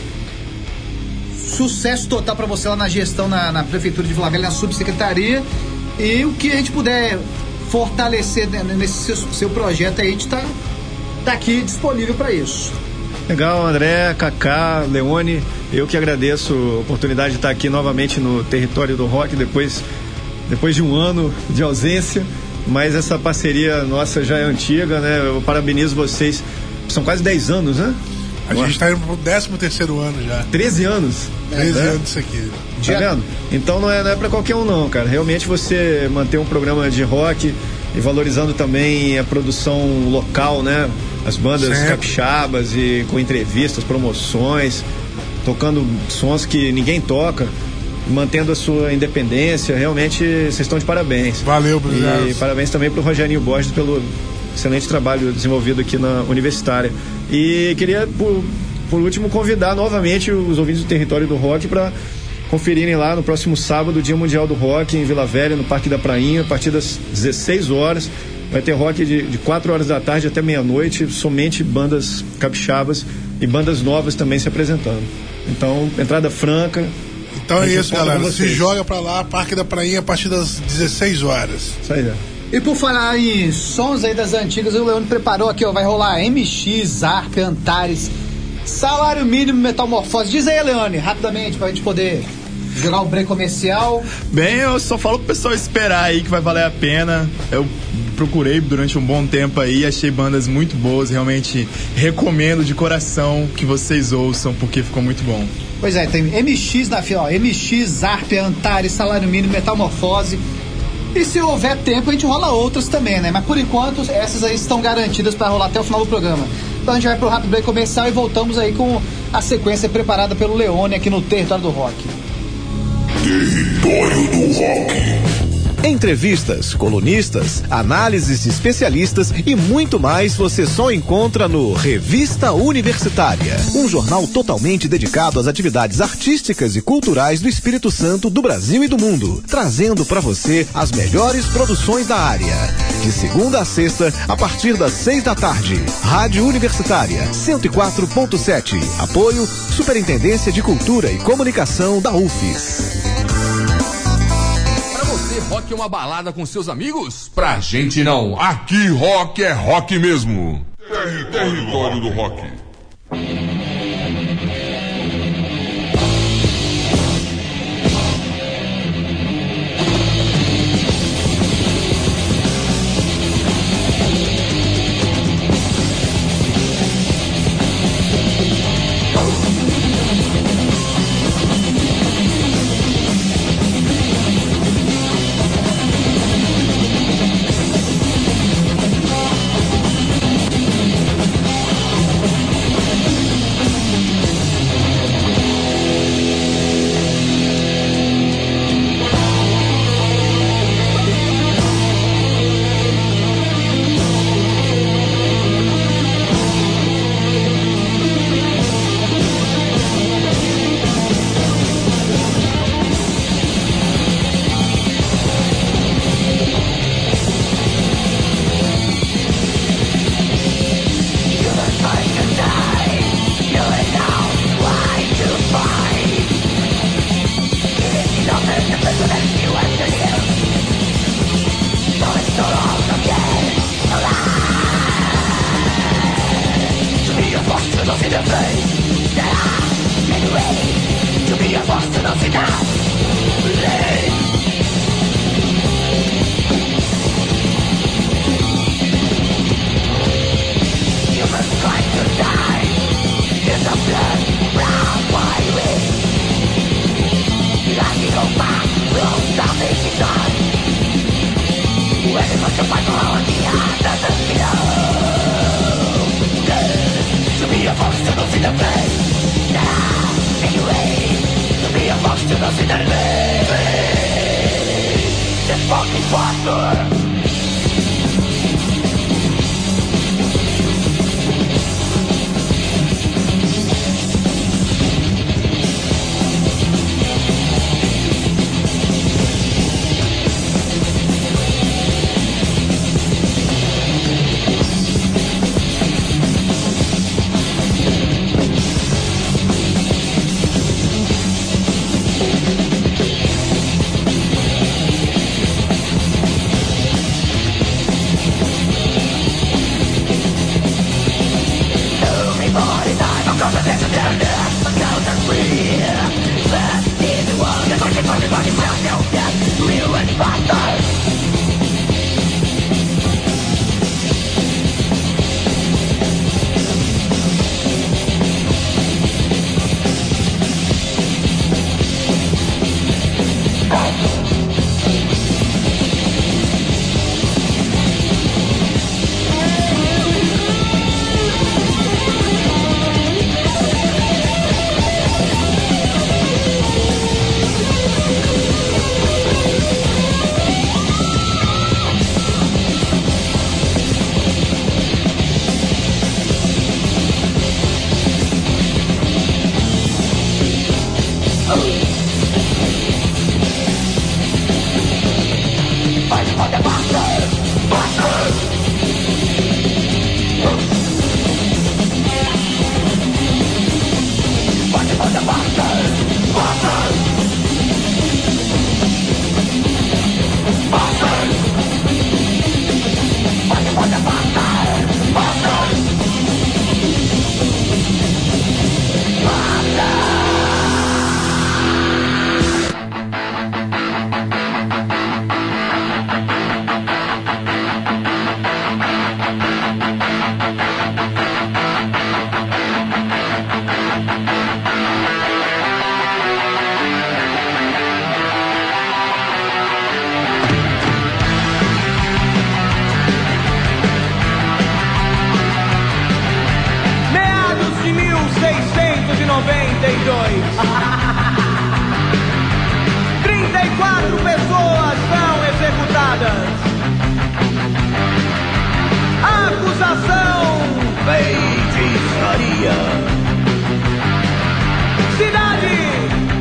Sucesso total pra você lá na gestão, na, na Prefeitura de Vila Velha, na subsecretaria. E o que a gente puder fortalecer nesse seu, seu projeto aí, a gente tá, tá aqui disponível pra isso. Legal, André, Cacá, Leone, eu que agradeço a oportunidade de estar aqui novamente no Território do Rock, depois, depois de um ano de ausência, mas essa parceria nossa já é antiga, né? Eu parabenizo vocês, são quase dez anos, né? A gente está indo pro décimo terceiro ano já. treze anos. treze é, anos isso aqui. Tá vendo? Então não é, não é pra qualquer um não, cara. Realmente você manter um programa de rock e valorizando também a produção local, né? As bandas Sempre. capixabas e com entrevistas, promoções, tocando sons que ninguém toca, mantendo a sua independência. Realmente vocês estão de parabéns. Valeu, obrigado. E parabéns também pro Rogerinho Borges pelo excelente trabalho desenvolvido aqui na Universitária. E queria, por, por último, convidar novamente os ouvintes do Território do Rock para conferirem lá no próximo sábado, Dia Mundial do Rock, em Vila Velha, no Parque da Prainha, a partir das dezesseis horas. Vai ter rock de, de quatro horas da tarde até meia-noite, somente bandas capixabas e bandas novas também se apresentando. Então, entrada franca. Então é isso, galera. Se joga pra lá, Parque da Prainha, a partir das dezesseis horas. Isso aí, né? E por falar em sons aí das antigas, o Leone preparou aqui, ó, vai rolar M X, Arp, Antares, Salário Mínimo, Metamorfose. Diz aí, Leone, rapidamente, pra gente poder jogar o break comercial. Bem, eu só falo pro pessoal esperar aí que vai valer a pena. Eu procurei durante um bom tempo aí, achei bandas muito boas, realmente recomendo de coração que vocês ouçam, porque ficou muito bom. Pois é, tem M X na fila, ó, M X, Arp, Antares, Salário Mínimo, Metamorfose. E se houver tempo, a gente rola outras também, né? Mas por enquanto, essas aí estão garantidas para rolar até o final do programa. Então a gente vai pro rápido break comercial e voltamos aí com a sequência preparada pelo Leone aqui no Território do Rock. Território do Rock. Entrevistas, colunistas, análises de especialistas e muito mais você só encontra no Revista Universitária, um jornal totalmente dedicado às atividades artísticas e culturais do Espírito Santo, do Brasil e do mundo, trazendo para você as melhores produções da área. De segunda a sexta, a partir das seis da tarde. Rádio Universitária, cento e quatro ponto sete. Apoio, Superintendência de Cultura e Comunicação da U F E S. Rock é uma balada com seus amigos? Pra gente não. Aqui rock é rock mesmo. Território do Rock. trinta e quatro pessoas são executadas. Acusação: feitiçaria. Cidade: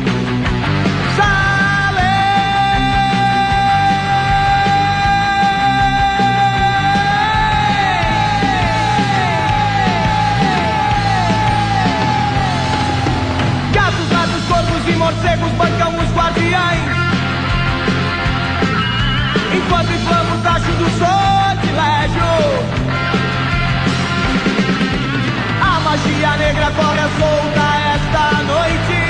morcegos bancam os guardiães, enquanto inflama o tacho do sortilégio. A magia negra corre solta esta noite.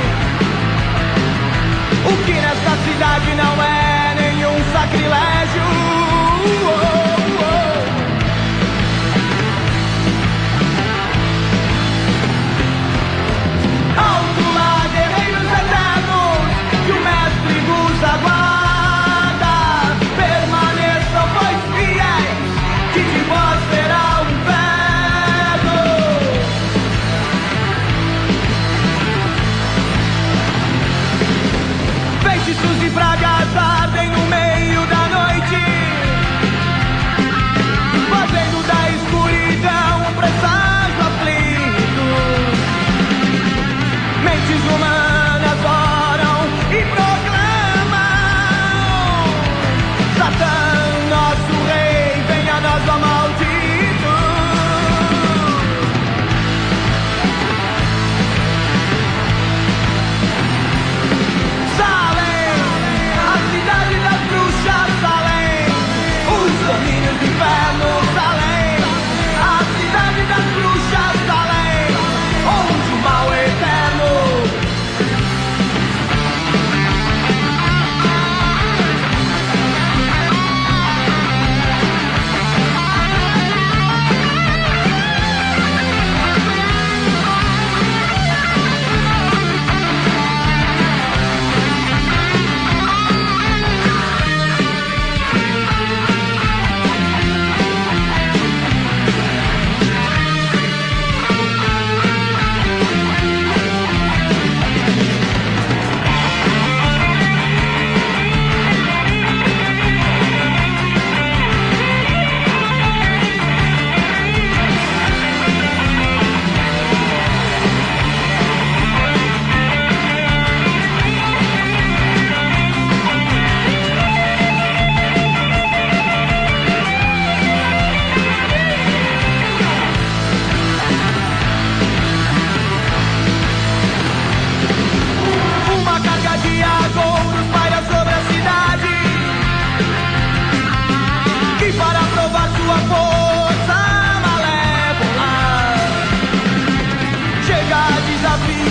O que nesta cidade não é nenhum sacrilégio. Oh, aguarda, permaneçam, pois fiéis, que de vós será o inferno. Feitiços e pragas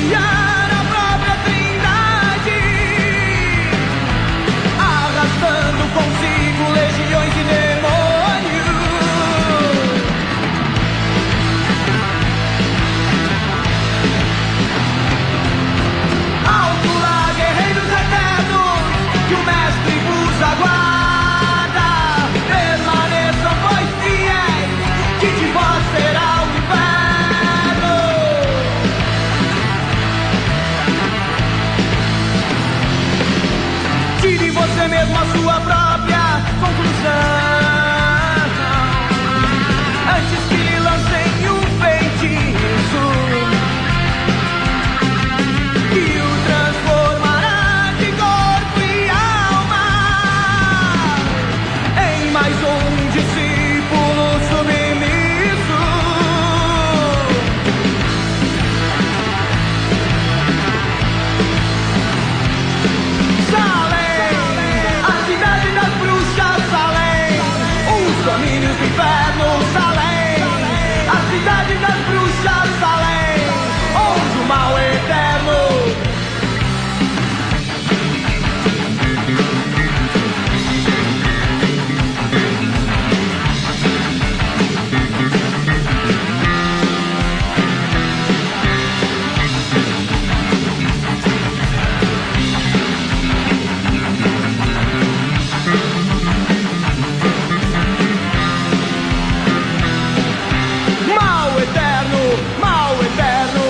desafiar a própria trindade, arrastando consigo legiões de demônios. Alto lá, guerreiros eternos, que o mestre vos aguarda. Permaneçam, pois, fiéis, que de vós será o inferno. Tire você mesmo a sua própria conclusão, antes que lhe lancem um feitiço que o transformará de corpo e alma em mais um discípulo submisso. Salem, a cidade das bruxas, Salem, os domínios do inferno, Salem, a cidade das bruxas, Salem, onde o mal é eterno. Mal eterno, mal eterno,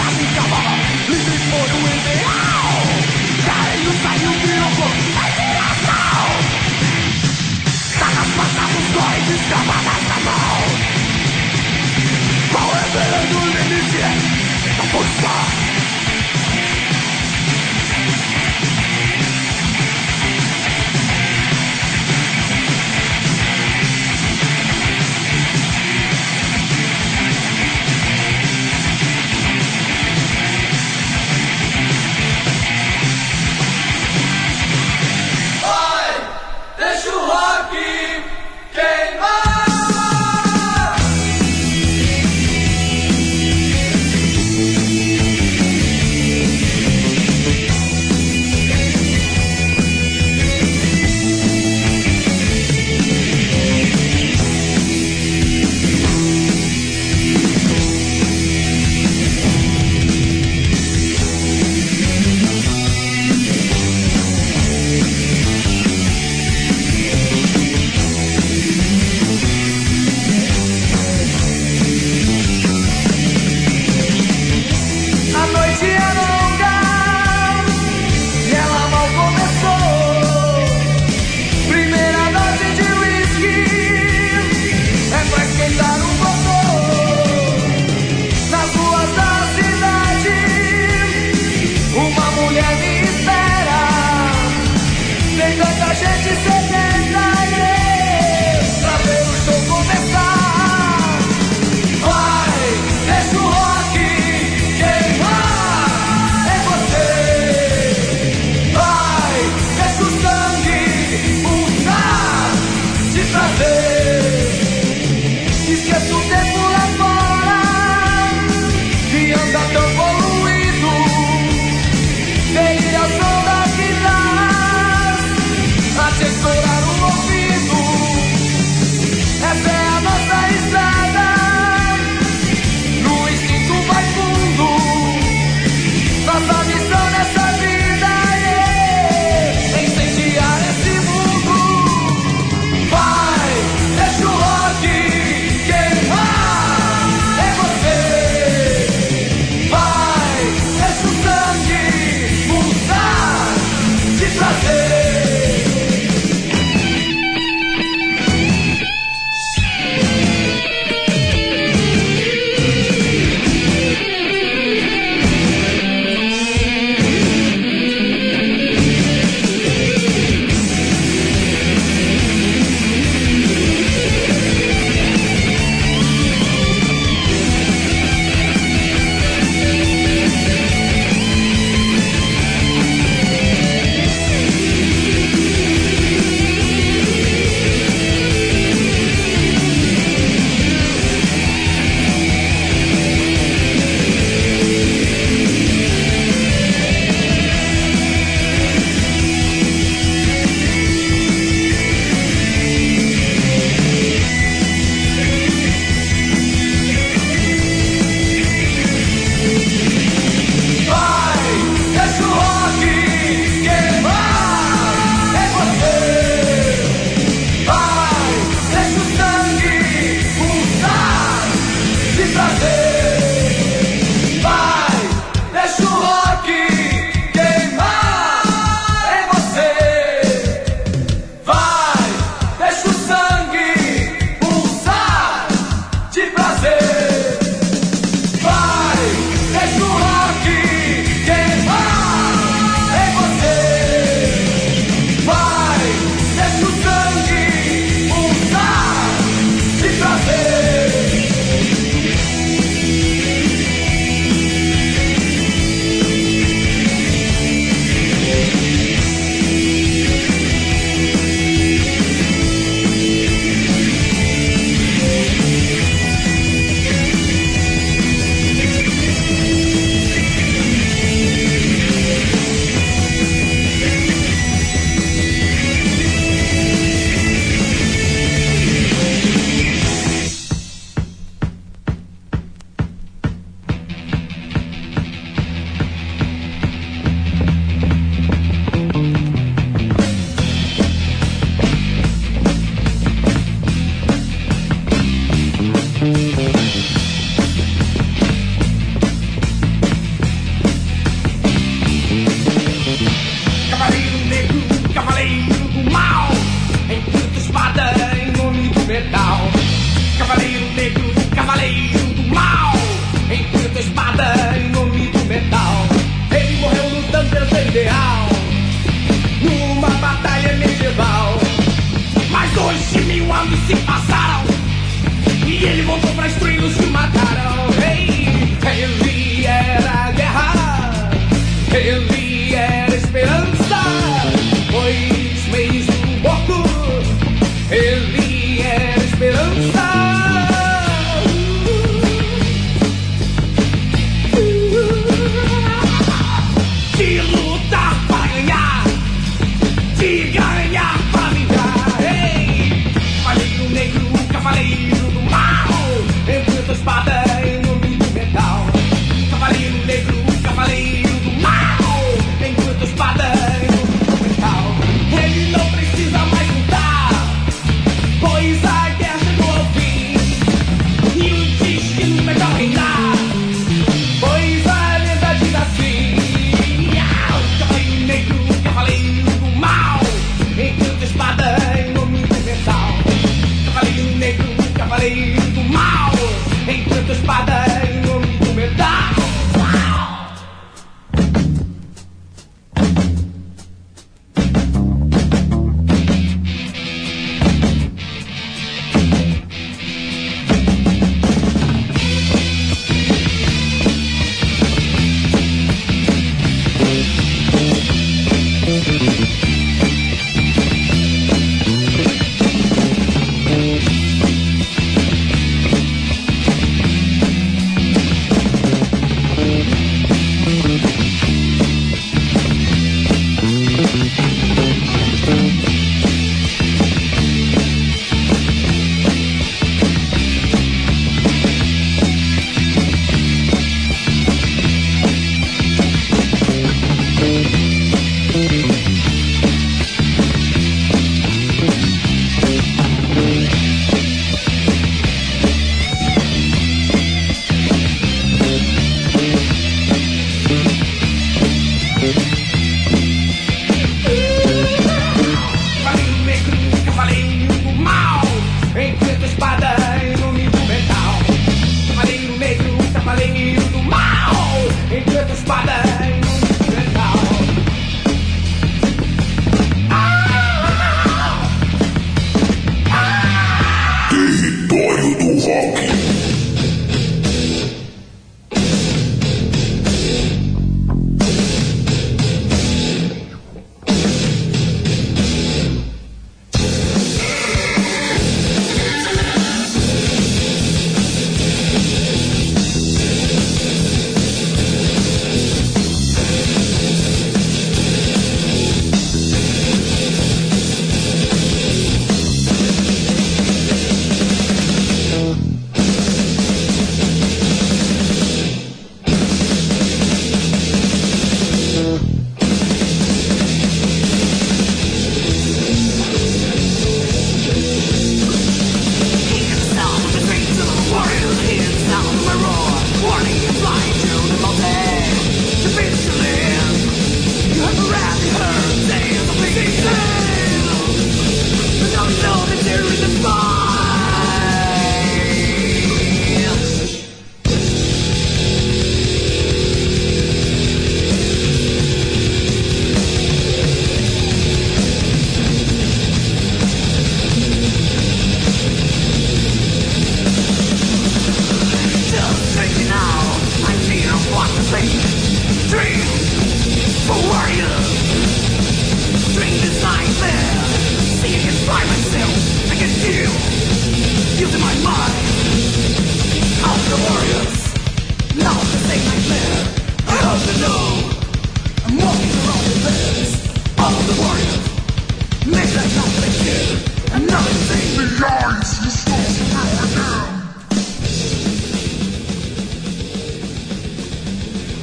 Deixa o rock queimar.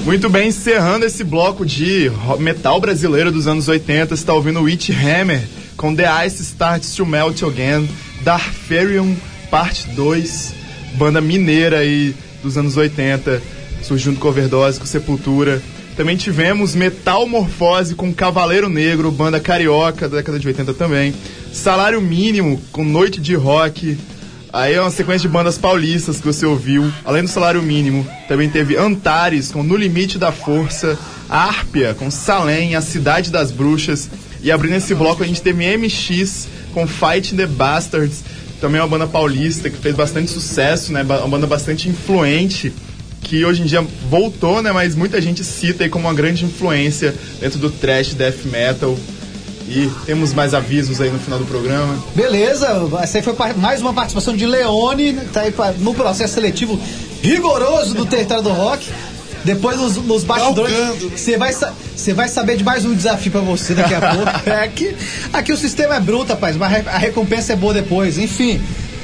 Muito bem, encerrando esse bloco de metal brasileiro dos anos oitenta, você está ouvindo Witchhammer com The Ice Starts to Melt Again, Darfarium Parte dois, banda mineira aí dos anos oitenta, surgiu com Overdose, com Sepultura. Também tivemos Metalmorfose com Cavaleiro Negro, banda carioca da década de oitenta também. Salário Mínimo com Noite de Rock. Aí é uma sequência de bandas paulistas que você ouviu. Além do Salário Mínimo, também teve Antares com No Limite da Força. Árpia com Salem, A Cidade das Bruxas. E abrindo esse bloco a gente teve M X com Fighting the Bastards. Também é uma banda paulista que fez bastante sucesso, né? Uma banda bastante influente, que hoje em dia voltou, né? Mas muita gente cita aí como uma grande influência dentro do thrash death metal. E temos mais avisos aí no final do programa. Beleza, essa aí foi mais uma participação de Leone, tá aí pra, no processo seletivo rigoroso do Território do Rock. Depois nos, nos bastidores você vai, você vai saber de mais um desafio pra você daqui a pouco. É, aqui, aqui o sistema é bruto, rapaz, mas a recompensa é boa depois. Enfim,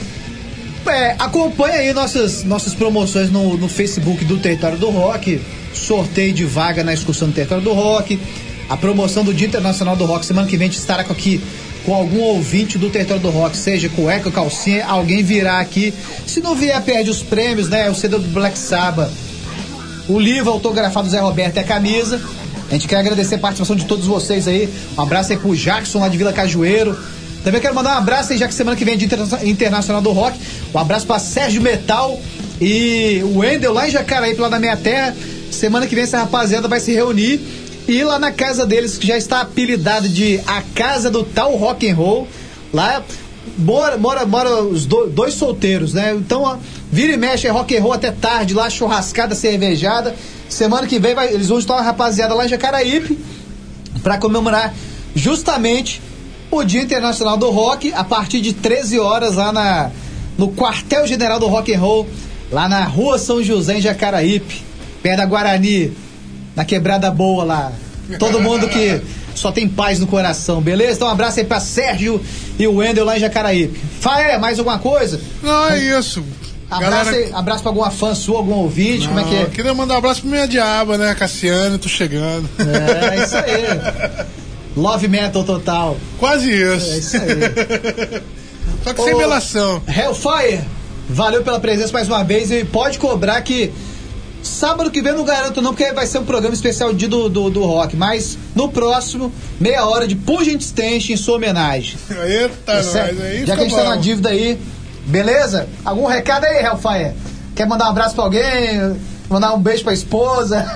é, acompanha aí nossas, nossas promoções no, no Facebook do Território do Rock. Sorteio de vaga na excursão do Território do Rock. A promoção do Dia Internacional do Rock. Semana que vem a gente estará aqui com algum ouvinte do Território do Rock, seja cueca, calcinha, alguém virá aqui. Se não vier, perde os prêmios, né? O C D do Black Sabbath, o livro autografado do Zé Roberto e a camisa. A gente quer agradecer a participação de todos vocês aí. Um abraço aí pro Jackson lá de Vila Cajueiro. Também quero mandar um abraço aí, já que semana que vem é Dia Internacional do Rock. Um abraço pra Sérgio Metal e o Wendel lá em Jacaraípe, lá na minha terra. Semana que vem essa rapaziada vai se reunir e ir lá na casa deles, que já está apelidada de A Casa do Tal Rock and Roll. Lá mora, mora, mora os do, dois solteiros, né? Então, ó, vira e mexe, é rock and roll até tarde lá, churrascada, cervejada. Semana que vem vai, eles vão estar uma rapaziada lá em Jacaraípe para comemorar justamente o Dia Internacional do Rock, a partir de treze horas lá na, no Quartel General do Rock and Roll, lá na Rua São José, em Jacaraípe, perto da Guarani, na Quebrada Boa lá. Todo mundo que só tem paz no coração, beleza? Então um abraço aí pra Sérgio e o Wendel lá em Jacaraípe. Faé, mais alguma coisa? Não, é isso. Abraço, Galera... aí, abraço pra alguma fã sua, algum ouvinte, Não, como é que é? Queria mandar um abraço pra minha diaba, né? Cassiane, tô chegando. É, isso aí. Love metal total. Quase isso. É isso aí. Só que Ô, sem melação. Hellfire, valeu pela presença mais uma vez e pode cobrar que sábado que vem eu não garanto não, porque vai ser um programa especial dia do, do, do rock, mas no próximo, meia hora de Pungent Stench em sua homenagem. Eita, é nós, aí já que a gente bom. Tá na dívida aí, beleza? Algum recado aí, Hellfire? Quer mandar um abraço pra alguém? Mandar um beijo pra esposa?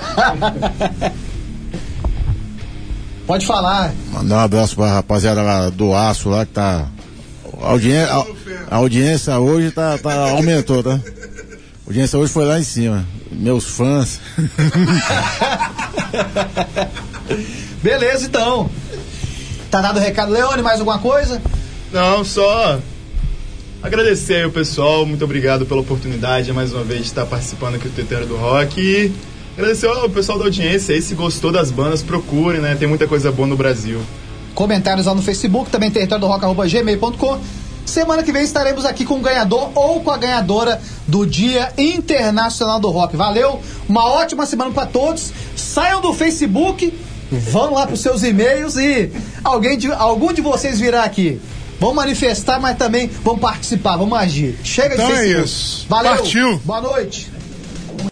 Pode falar. Mandar um abraço pra rapaziada lá do Aço lá que tá. A audiência, a, a audiência hoje tá, tá, aumentou, tá? A audiência hoje foi lá em cima. Meus fãs. Beleza, então. Tá dado o recado, Leone, mais alguma coisa? Não, só agradecer aí o pessoal, muito obrigado pela oportunidade mais uma vez de estar participando aqui do Território do Rock e agradecer ao pessoal da audiência aí, se gostou das bandas, procure, né? Tem muita coisa boa no Brasil. Comentários lá no Facebook, também território do rock arroba gmail ponto com. Semana que vem estaremos aqui com o ganhador ou com a ganhadora do Dia Internacional do Rock. Valeu, uma ótima semana para todos. Saiam do Facebook, vão lá pros seus e-mails e alguém de, algum de vocês virá aqui. Vamos manifestar, mas também vamos participar, vamos agir. Chega de então Facebook. É isso. Valeu. Partiu. Boa noite.